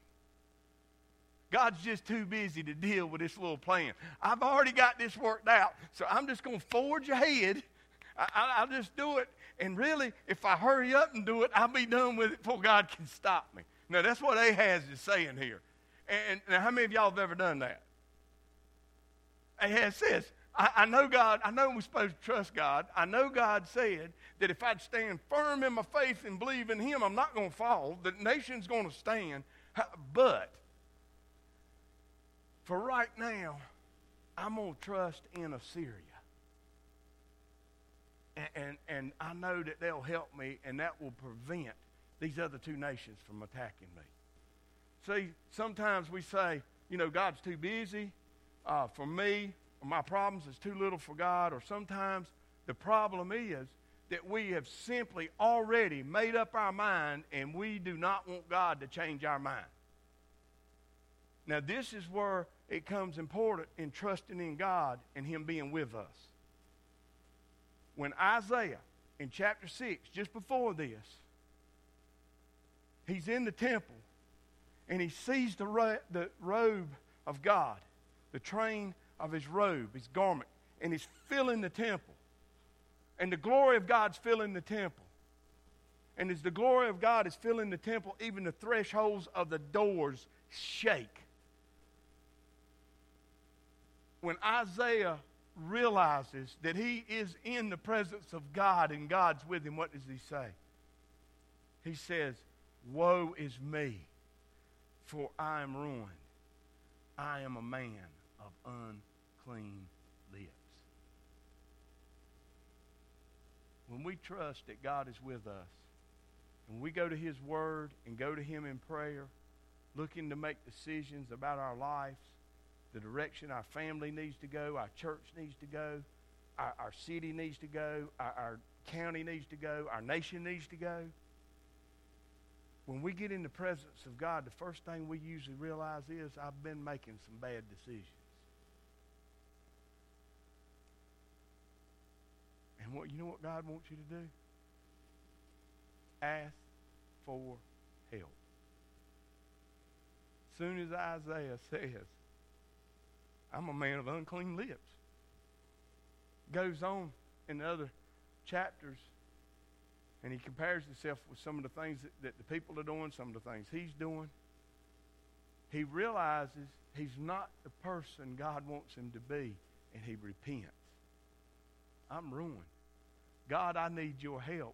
God's just too busy to deal with this little plan. I've already got this worked out, so I'm just going to forge ahead. I, I, I'll just do it. And really, if I hurry up and do it, I'll be done with it before God can stop me. Now, that's what Ahaz is saying here. And, and now, how many of y'all have ever done that? Ahaz says, I, I know God, I know we're supposed to trust God. I know God said that if I'd stand firm in my faith and believe in him, I'm not going to fall. The nation's going to stand. But for right now, I'm going to trust in Assyria. And, and, and I know that they'll help me, and that will prevent these other two nations from attacking me. See, sometimes we say, you know, God's too busy uh, for me, or my problems is too little for God, or sometimes the problem is that we have simply already made up our mind and we do not want God to change our mind. Now, this is where it comes important in trusting in God and him being with us. When Isaiah, in chapter six, just before this, he's in the temple and he sees the, ro- the robe of God, the train of his robe, his garment, and he's filling the temple. And the glory of God's filling the temple. And as the glory of God is filling the temple, even the thresholds of the doors shake. When Isaiah realizes that he is in the presence of God and God's with him, what does he say? He says, woe is me, for I am ruined. I am a man of unclean lips. When we trust that God is with us, and we go to his word and go to him in prayer, looking to make decisions about our lives, the direction our family needs to go, our church needs to go, our, our city needs to go, our, our county needs to go, our nation needs to go. When we get in the presence of God, the first thing we usually realize is I've been making some bad decisions. And what you know what God wants you to do? Ask for help. As soon as Isaiah says, I'm a man of unclean lips, goes on in the other chapters, and he compares himself with some of the things that, that the people are doing, some of the things he's doing. he realizes he's not the person God wants him to be, and he repents. I'm ruined. God, I need your help.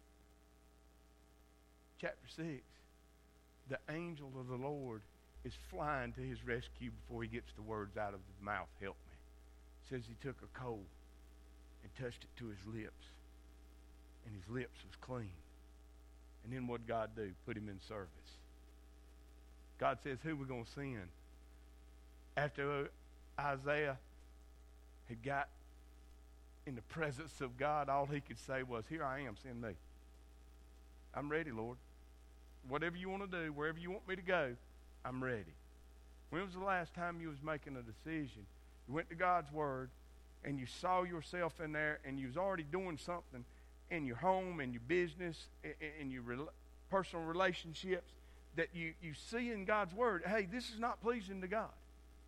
Chapter six, the angel of the Lord is flying to his rescue before he gets the words out of his mouth, help me. It says he took a coal and touched it to his lips, and his lips was clean. And then what did God do? Put him in service. God says, who we going to send? After Isaiah had got in the presence of God, all he could say was, here I am, send me. I'm ready, Lord. Whatever you want to do, wherever you want me to go, I'm ready. When was the last time you was making a decision? You went to God's Word, and you saw yourself in there, and you was already doing something in your home, in your business, in your personal relationships, that you, you see in God's Word, hey, this is not pleasing to God.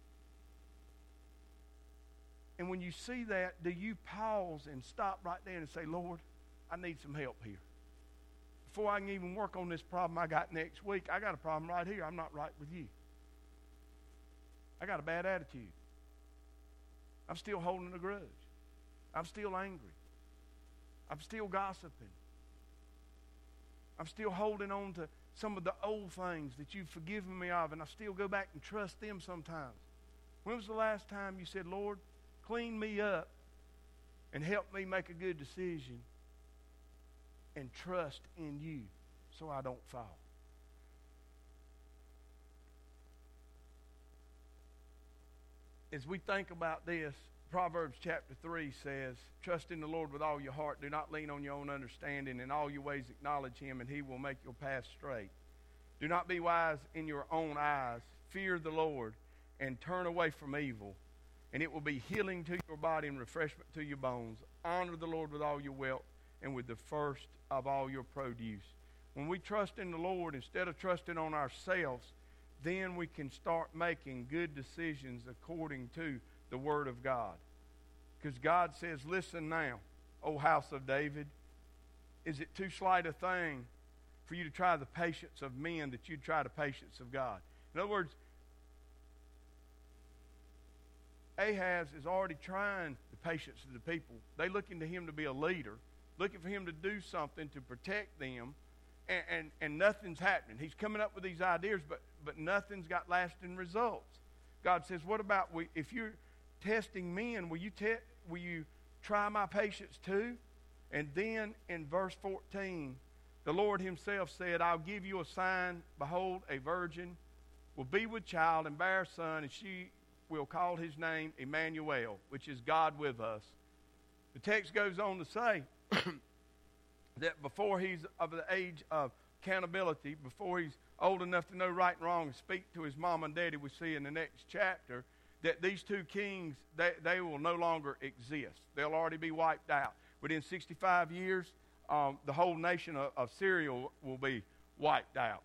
And when you see that, do you pause and stop right there and say, Lord, I need some help here. Before I can even work on this problem I got next week, I got a problem right here. I'm not right with you. I got a bad attitude. I'm still holding a grudge. I'm still angry. I'm still gossiping. I'm still holding on to some of the old things that you've forgiven me of, and I still go back and trust them sometimes. When was the last time you said, Lord, clean me up and help me make a good decision and trust in you so I don't fall? As we think about this, Proverbs chapter three says, trust in the Lord with all your heart. Do not lean on your own understanding. In all your ways acknowledge him, and he will make your path straight. Do not be wise in your own eyes. Fear the Lord and turn away from evil, and it will be healing to your body and refreshment to your bones. Honor the Lord with all your wealth and with the first of all your produce. When we trust in the Lord instead of trusting on ourselves, then we can start making good decisions according to the Word of God. Because God says, listen now, O house of David, is it too slight a thing for you to try the patience of men that you'd try the patience of God? In other words, Ahaz is already trying the patience of the people. They're looking to him to be a leader, looking for him to do something to protect them, and, and, and nothing's happening. He's coming up with these ideas, but, but nothing's got lasting results. God says, what about we, if you're testing men, will you, te- will you try my patience too? And then in verse fourteen, the Lord himself said, I'll give you a sign. Behold, a virgin will be with child and bear a son, and she will call his name Emmanuel, which is God with us. The text goes on to say that before he's of the age of accountability, before he's old enough to know right and wrong and speak to his mom and daddy, we see in the next chapter, that these two kings, they, they will no longer exist. They'll already be wiped out. Within sixty-five years, um, the whole nation of, of Syria will, will be wiped out.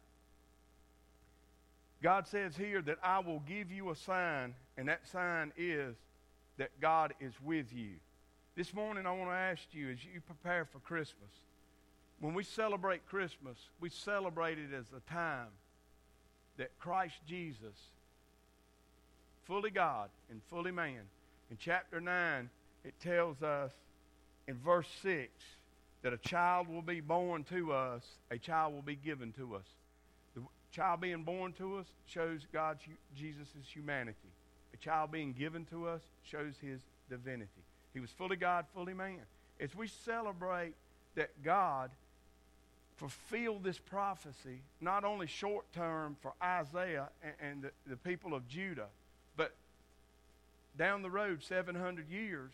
God says here that I will give you a sign, and that sign is that God is with you. This morning I want to ask you, as you prepare for Christmas, when we celebrate Christmas, we celebrate it as a time that Christ Jesus, fully God and fully man. In chapter nine, it tells us in verse six that a child will be born to us, a child will be given to us. The child being born to us shows God's, Jesus' humanity. A child being given to us shows his divinity. He was fully God, fully man. As we celebrate that God fulfilled this prophecy, not only short term for Isaiah and, and the, the people of Judah, but down the road, seven hundred years,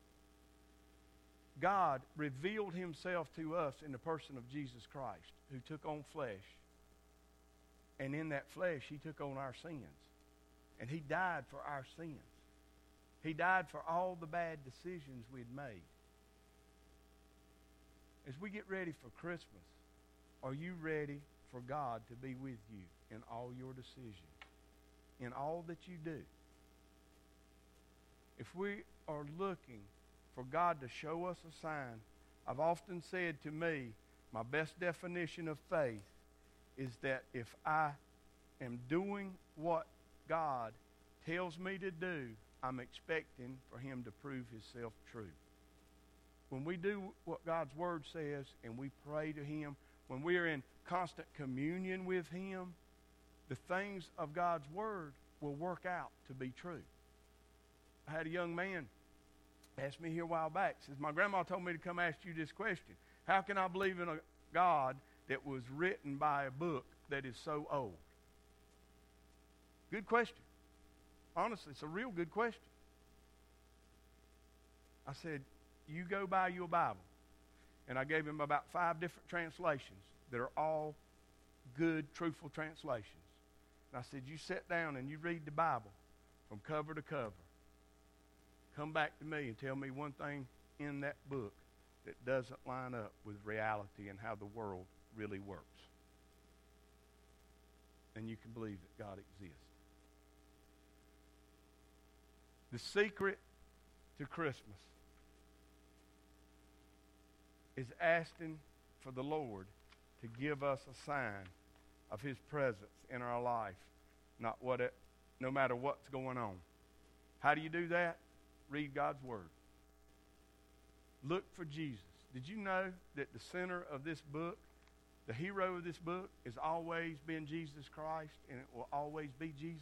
God revealed himself to us in the person of Jesus Christ, who took on flesh. And in that flesh, he took on our sins. And he died for our sins. He died for all the bad decisions we'd made. As we get ready for Christmas, are you ready for God to be with you in all your decisions, in all that you do? If we are looking for God to show us a sign, I've often said to me, my best definition of faith is that if I am doing what God tells me to do, I'm expecting for him to prove himself true. When we do what God's word says and we pray to him, when we are in constant communion with him, the things of God's word will work out to be true. I had a young man ask me here a while back, says, my grandma told me to come ask you this question. How can I believe in a God that was written by a book that is so old? Good question. Honestly, it's a real good question. I said, you go buy your Bible. And I gave him about five different translations that are all good, truthful translations. And I said, you sit down and you read the Bible from cover to cover. Come back to me and tell me one thing in that book that doesn't line up with reality and how the world really works. And you can believe that God exists. The secret to Christmas is asking for the Lord to give us a sign of his presence in our life, not what it, no matter what's going on. How do you do that? Read God's word. Look for Jesus. Did you know that the center of this book, the hero of this book, has always been Jesus Christ, and it will always be Jesus?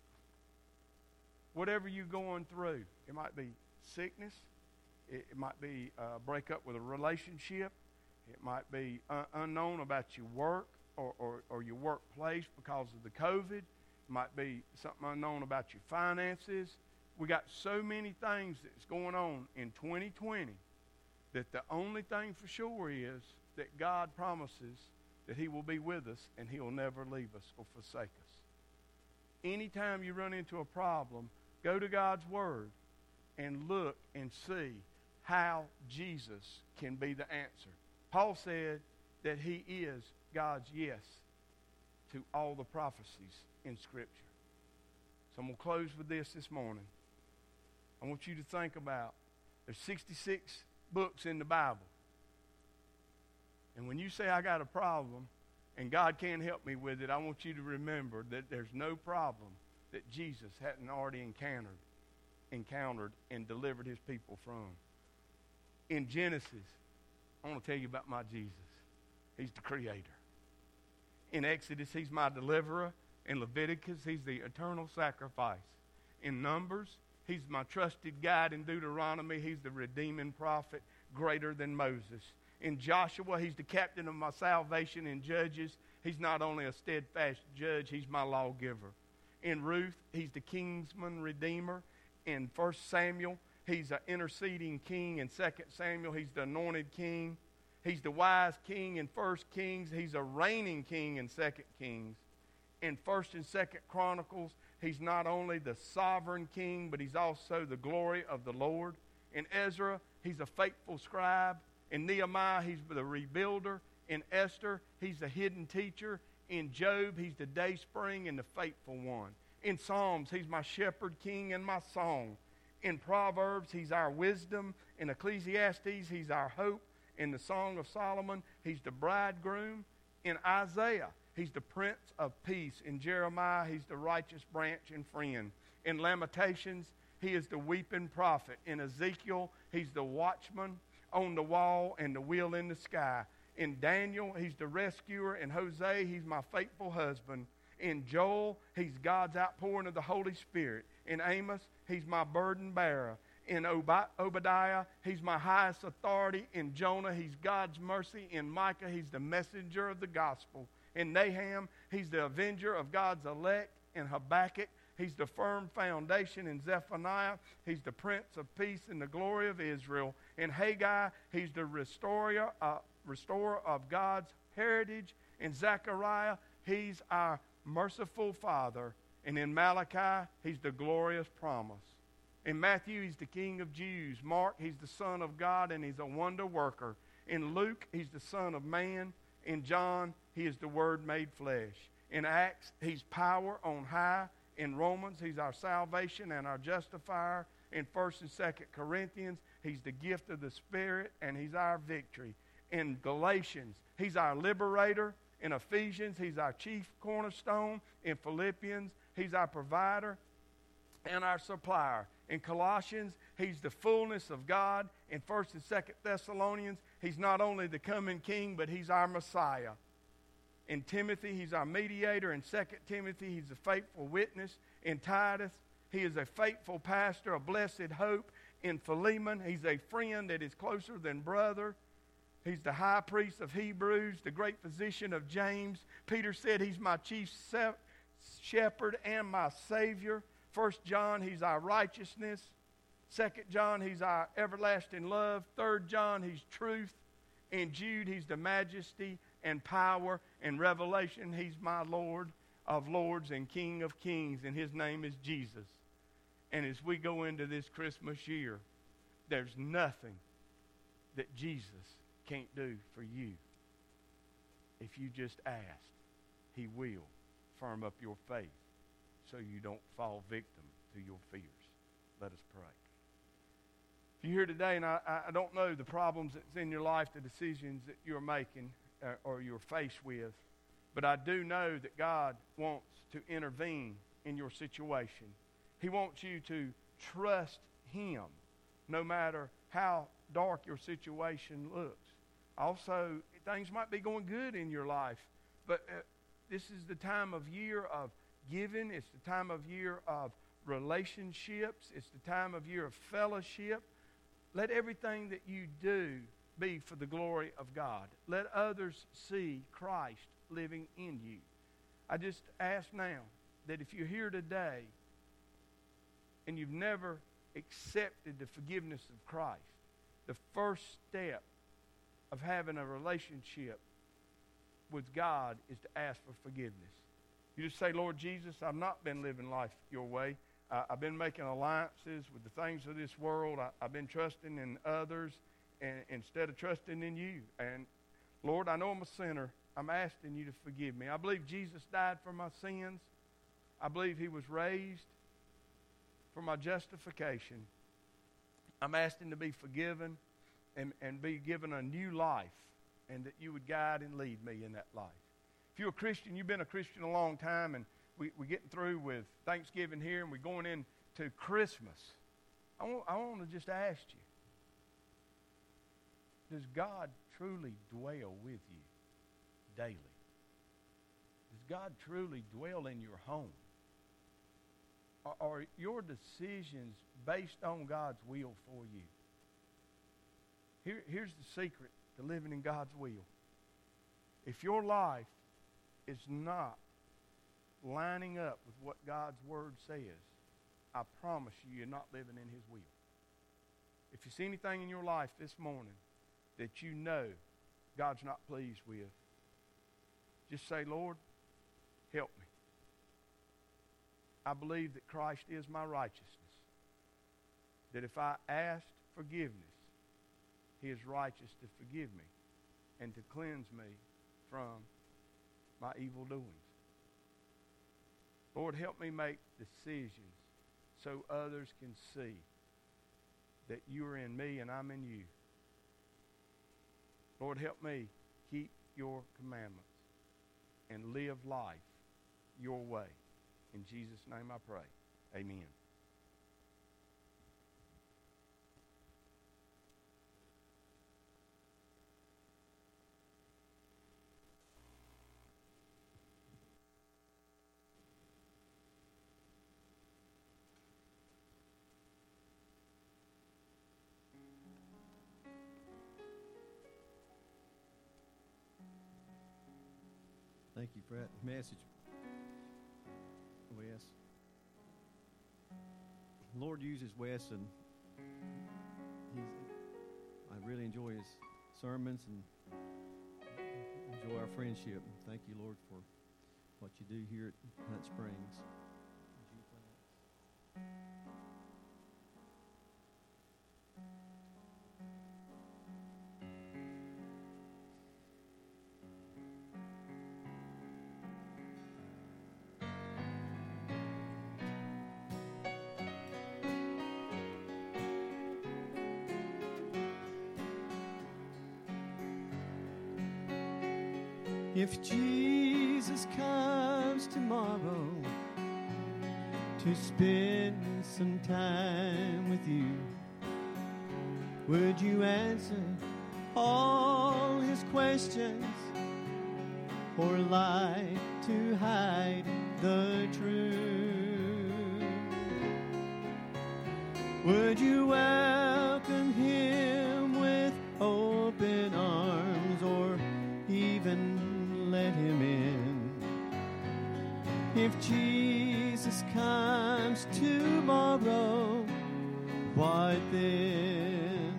Whatever you're going through, it might be sickness, it, it might be a breakup with a relationship, it might be un- unknown about your work or, or, or your workplace because of the COVID, it might be something unknown about your finances. We got so many things that's going on in twenty twenty that the only thing for sure is that God promises that he will be with us and he'll never leave us or forsake us. Anytime you run into a problem, go to God's word and look and see how Jesus can be the answer. Paul said that he is God's yes to all the prophecies in Scripture. So I'm going to close with this this morning. I want you to think about, there's sixty-six books in the Bible. And when you say I got a problem and God can't help me with it, I want you to remember that there's no problem that Jesus hadn't already encountered, encountered and delivered his people from. In Genesis, I want to tell you about my Jesus. He's the creator. In Exodus, he's my deliverer. In Leviticus, he's the eternal sacrifice. In Numbers, he's my trusted guide. In Deuteronomy, he's the redeeming prophet, greater than Moses. In Joshua, he's the captain of my salvation. In Judges, he's not only a steadfast judge, he's my lawgiver. In Ruth, he's the kinsman redeemer. In First Samuel, he's an interceding king. In Second Samuel, he's the anointed king. He's the wise king in First Kings. He's a reigning king in Second Kings. In First and Second Chronicles, he's not only the sovereign king, but he's also the glory of the Lord. In Ezra, he's a faithful scribe. In Nehemiah, he's the rebuilder. In Esther, he's the hidden teacher. In Job, he's the dayspring and the faithful one. In Psalms, he's my shepherd king and my song. In Proverbs, he's our wisdom. In Ecclesiastes, he's our hope. In the Song of Solomon, he's the bridegroom. In Isaiah, he's the Prince of Peace. In Jeremiah, he's the righteous branch and friend. In Lamentations, he is the weeping prophet. In Ezekiel, he's the watchman on the wall and the wheel in the sky. In Daniel, he's the rescuer. In Hosea, he's my faithful husband. In Joel, he's God's outpouring of the Holy Spirit. In Amos, he's my burden bearer. In Ob- Obadiah, he's my highest authority. In Jonah, he's God's mercy. In Micah, he's the messenger of the gospel. In Nahum, he's the avenger of God's elect. In Habakkuk, he's the firm foundation. In Zephaniah, he's the Prince of Peace and the glory of Israel. In Haggai, he's the restorer, uh, restorer of God's heritage. In Zechariah, he's our merciful Father. And in Malachi, he's the glorious promise. In Matthew, he's the King of Jews. Mark, he's the Son of God, and he's a wonder worker. In Luke, he's the Son of Man. In John, he is the Word made flesh. In Acts, he's power on high. In Romans, he's our salvation and our justifier. In First and Second Corinthians, he's the gift of the Spirit, and he's our victory. In Galatians, he's our liberator. In Ephesians, He's our chief cornerstone. In Philippians, He's our provider and our supplier. In Colossians, He's the fullness of God. In First and Second Thessalonians, He's not only the coming King, but He's our Messiah. In Timothy, He's our mediator. In Second Timothy, He's a faithful witness. In Titus, He is a faithful pastor, a blessed hope. In Philemon, He's a friend that is closer than brother. He's the high priest of Hebrews, the great physician of James. Peter said He's my chief shepherd and my Savior. First John, He's our righteousness. Second John, He's our everlasting love. Third John, He's truth. In Jude, He's the majesty and power. In Revelation, He's my Lord of lords and King of kings, and His name is Jesus. And as we go into this Christmas year, there's nothing that Jesus can't do for you. If you just ask, He will firm up your faith so you don't fall victim to your fears. Let us pray. If you're here today, and I, I don't know the problems that's in your life, the decisions that you're making uh, or you're faced with, but I do know that God wants to intervene in your situation. He wants you to trust Him no matter how dark your situation looks. Also, things might be going good in your life, but uh, this is the time of year of giving. It's the time of year of relationships. It's the time of year of fellowship. Let everything that you do be for the glory of God. Let others see Christ living in you. I just ask now that if you're here today and you've never accepted the forgiveness of Christ, the first step of having a relationship with God is to ask for forgiveness. You just say, Lord Jesus, I've not been living life your way. Uh, I've been making alliances with the things of this world. I, I've been trusting in others and, instead of trusting in you. And Lord, I know I'm a sinner. I'm asking you to forgive me. I believe Jesus died for my sins. I believe He was raised for my justification. I'm asking to be forgiven and, and be given a new life, and that you would guide and lead me in that life. If you're a Christian, you've been a Christian a long time, and we, we're getting through with Thanksgiving here, and we're going into Christmas. I want, I want to just ask you, does God truly dwell with you daily? Does God truly dwell in your home? Are, are your decisions based on God's will for you? Here, here's the secret to living in God's will. If your life is not lining up with what God's Word says, I promise you, you're not living in His will. If you see anything in your life this morning that you know God's not pleased with, just say, Lord, help me. I believe that Christ is my righteousness. That if I asked forgiveness, He is righteous to forgive me and to cleanse me from my evil doings. Lord, help me make decisions so others can see that you are in me and I'm in you. Lord, help me keep your commandments and live life your way. In Jesus' name I pray. Amen. Thank you for that message, Wes. Lord uses Wes, and he's, I really enjoy his sermons and enjoy our friendship. Thank you, Lord, for what you do here at Hunt Springs. If Jesus comes tomorrow to spend some time with you, would you answer all his questions, or lie to hide the truth? Would you welcome him with open arms, or even let him in? If Jesus comes tomorrow, what then?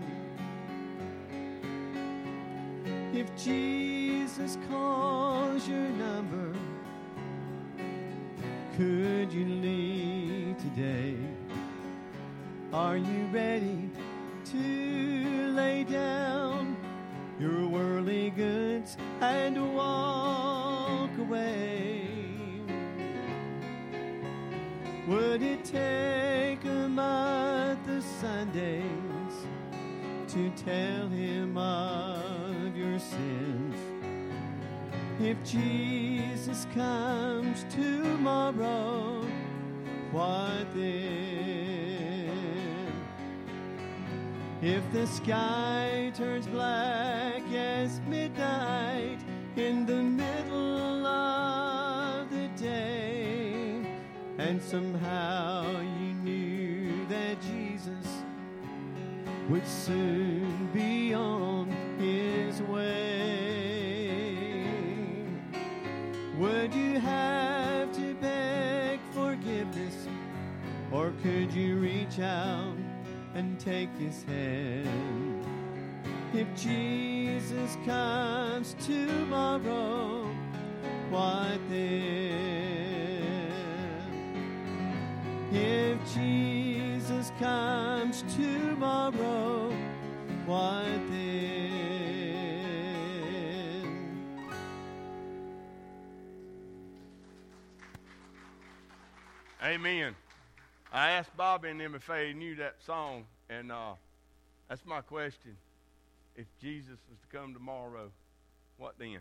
If Jesus calls your number, could you leave today? Are you ready to lay down your worldly goods and walk away? Would it take a month of Sundays to tell him of your sins? If Jesus comes tomorrow, what then? If the sky turns black as midnight in the middle of the day, and somehow you knew that Jesus would soon be on his way, would you have to beg forgiveness, or could you reach out and take his hand? If Jesus comes tomorrow, what then? If Jesus comes tomorrow, what then? Amen. I asked Bobby and them if they knew that song, and uh, that's my question. If Jesus was to come tomorrow, what then?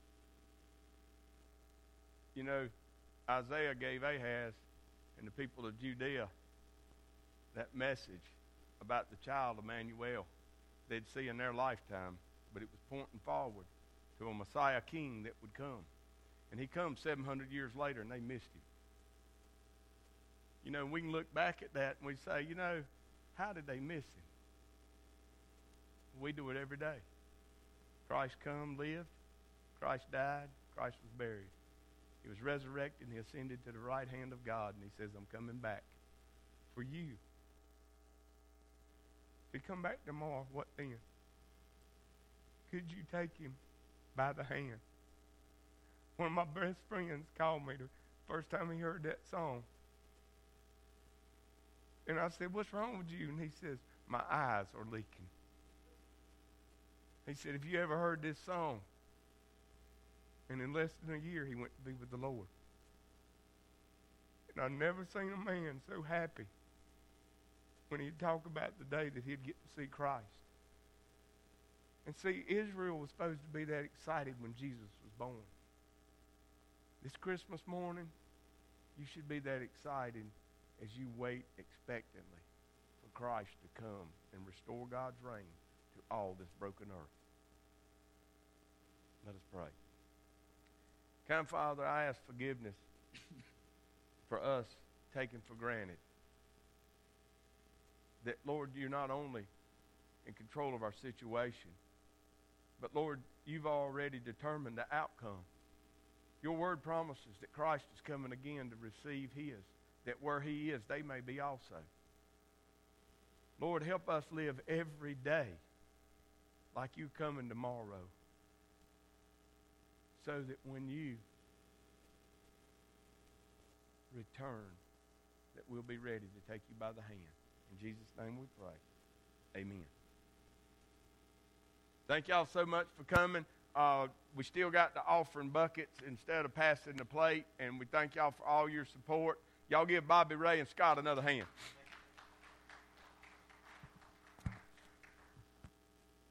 You know, Isaiah gave Ahaz and the people of Judea that message about the child Emmanuel they'd see in their lifetime, but it was pointing forward to a Messiah king that would come. And he comes seven hundred years later, and they missed him. You know, we can look back at that and we say, you know, how did they miss him? We do it every day. Christ come, lived. Christ died. Christ was buried. He was resurrected, and he ascended to the right hand of God, and he says, I'm coming back for you. If he come back tomorrow, what then? Could you take him by the hand? One of my best friends called me the first time he heard that song. And I said, what's wrong with you? And he says, my eyes are leaking. He said, have you ever heard this song? And in less than a year, he went to be with the Lord. And I've never seen a man so happy when he'd talk about the day that he'd get to see Christ. And see, Israel was supposed to be that excited when Jesus was born. This Christmas morning, you should be that excited as you wait expectantly for Christ to come and restore God's reign to all this broken earth. Let us pray. Kind Father, I ask forgiveness for us taken for granted that, Lord, you're not only in control of our situation, but, Lord, you've already determined the outcome. Your word promises that Christ is coming again to receive his, that where he is, they may be also. Lord, help us live every day like you coming tomorrow, so that when you return, that we'll be ready to take you by the hand. In Jesus' name we pray. Amen. Thank y'all so much for coming. Uh, we still got the offering buckets instead of passing the plate, and we thank y'all for all your support. Y'all give Bobby Ray and Scott another hand.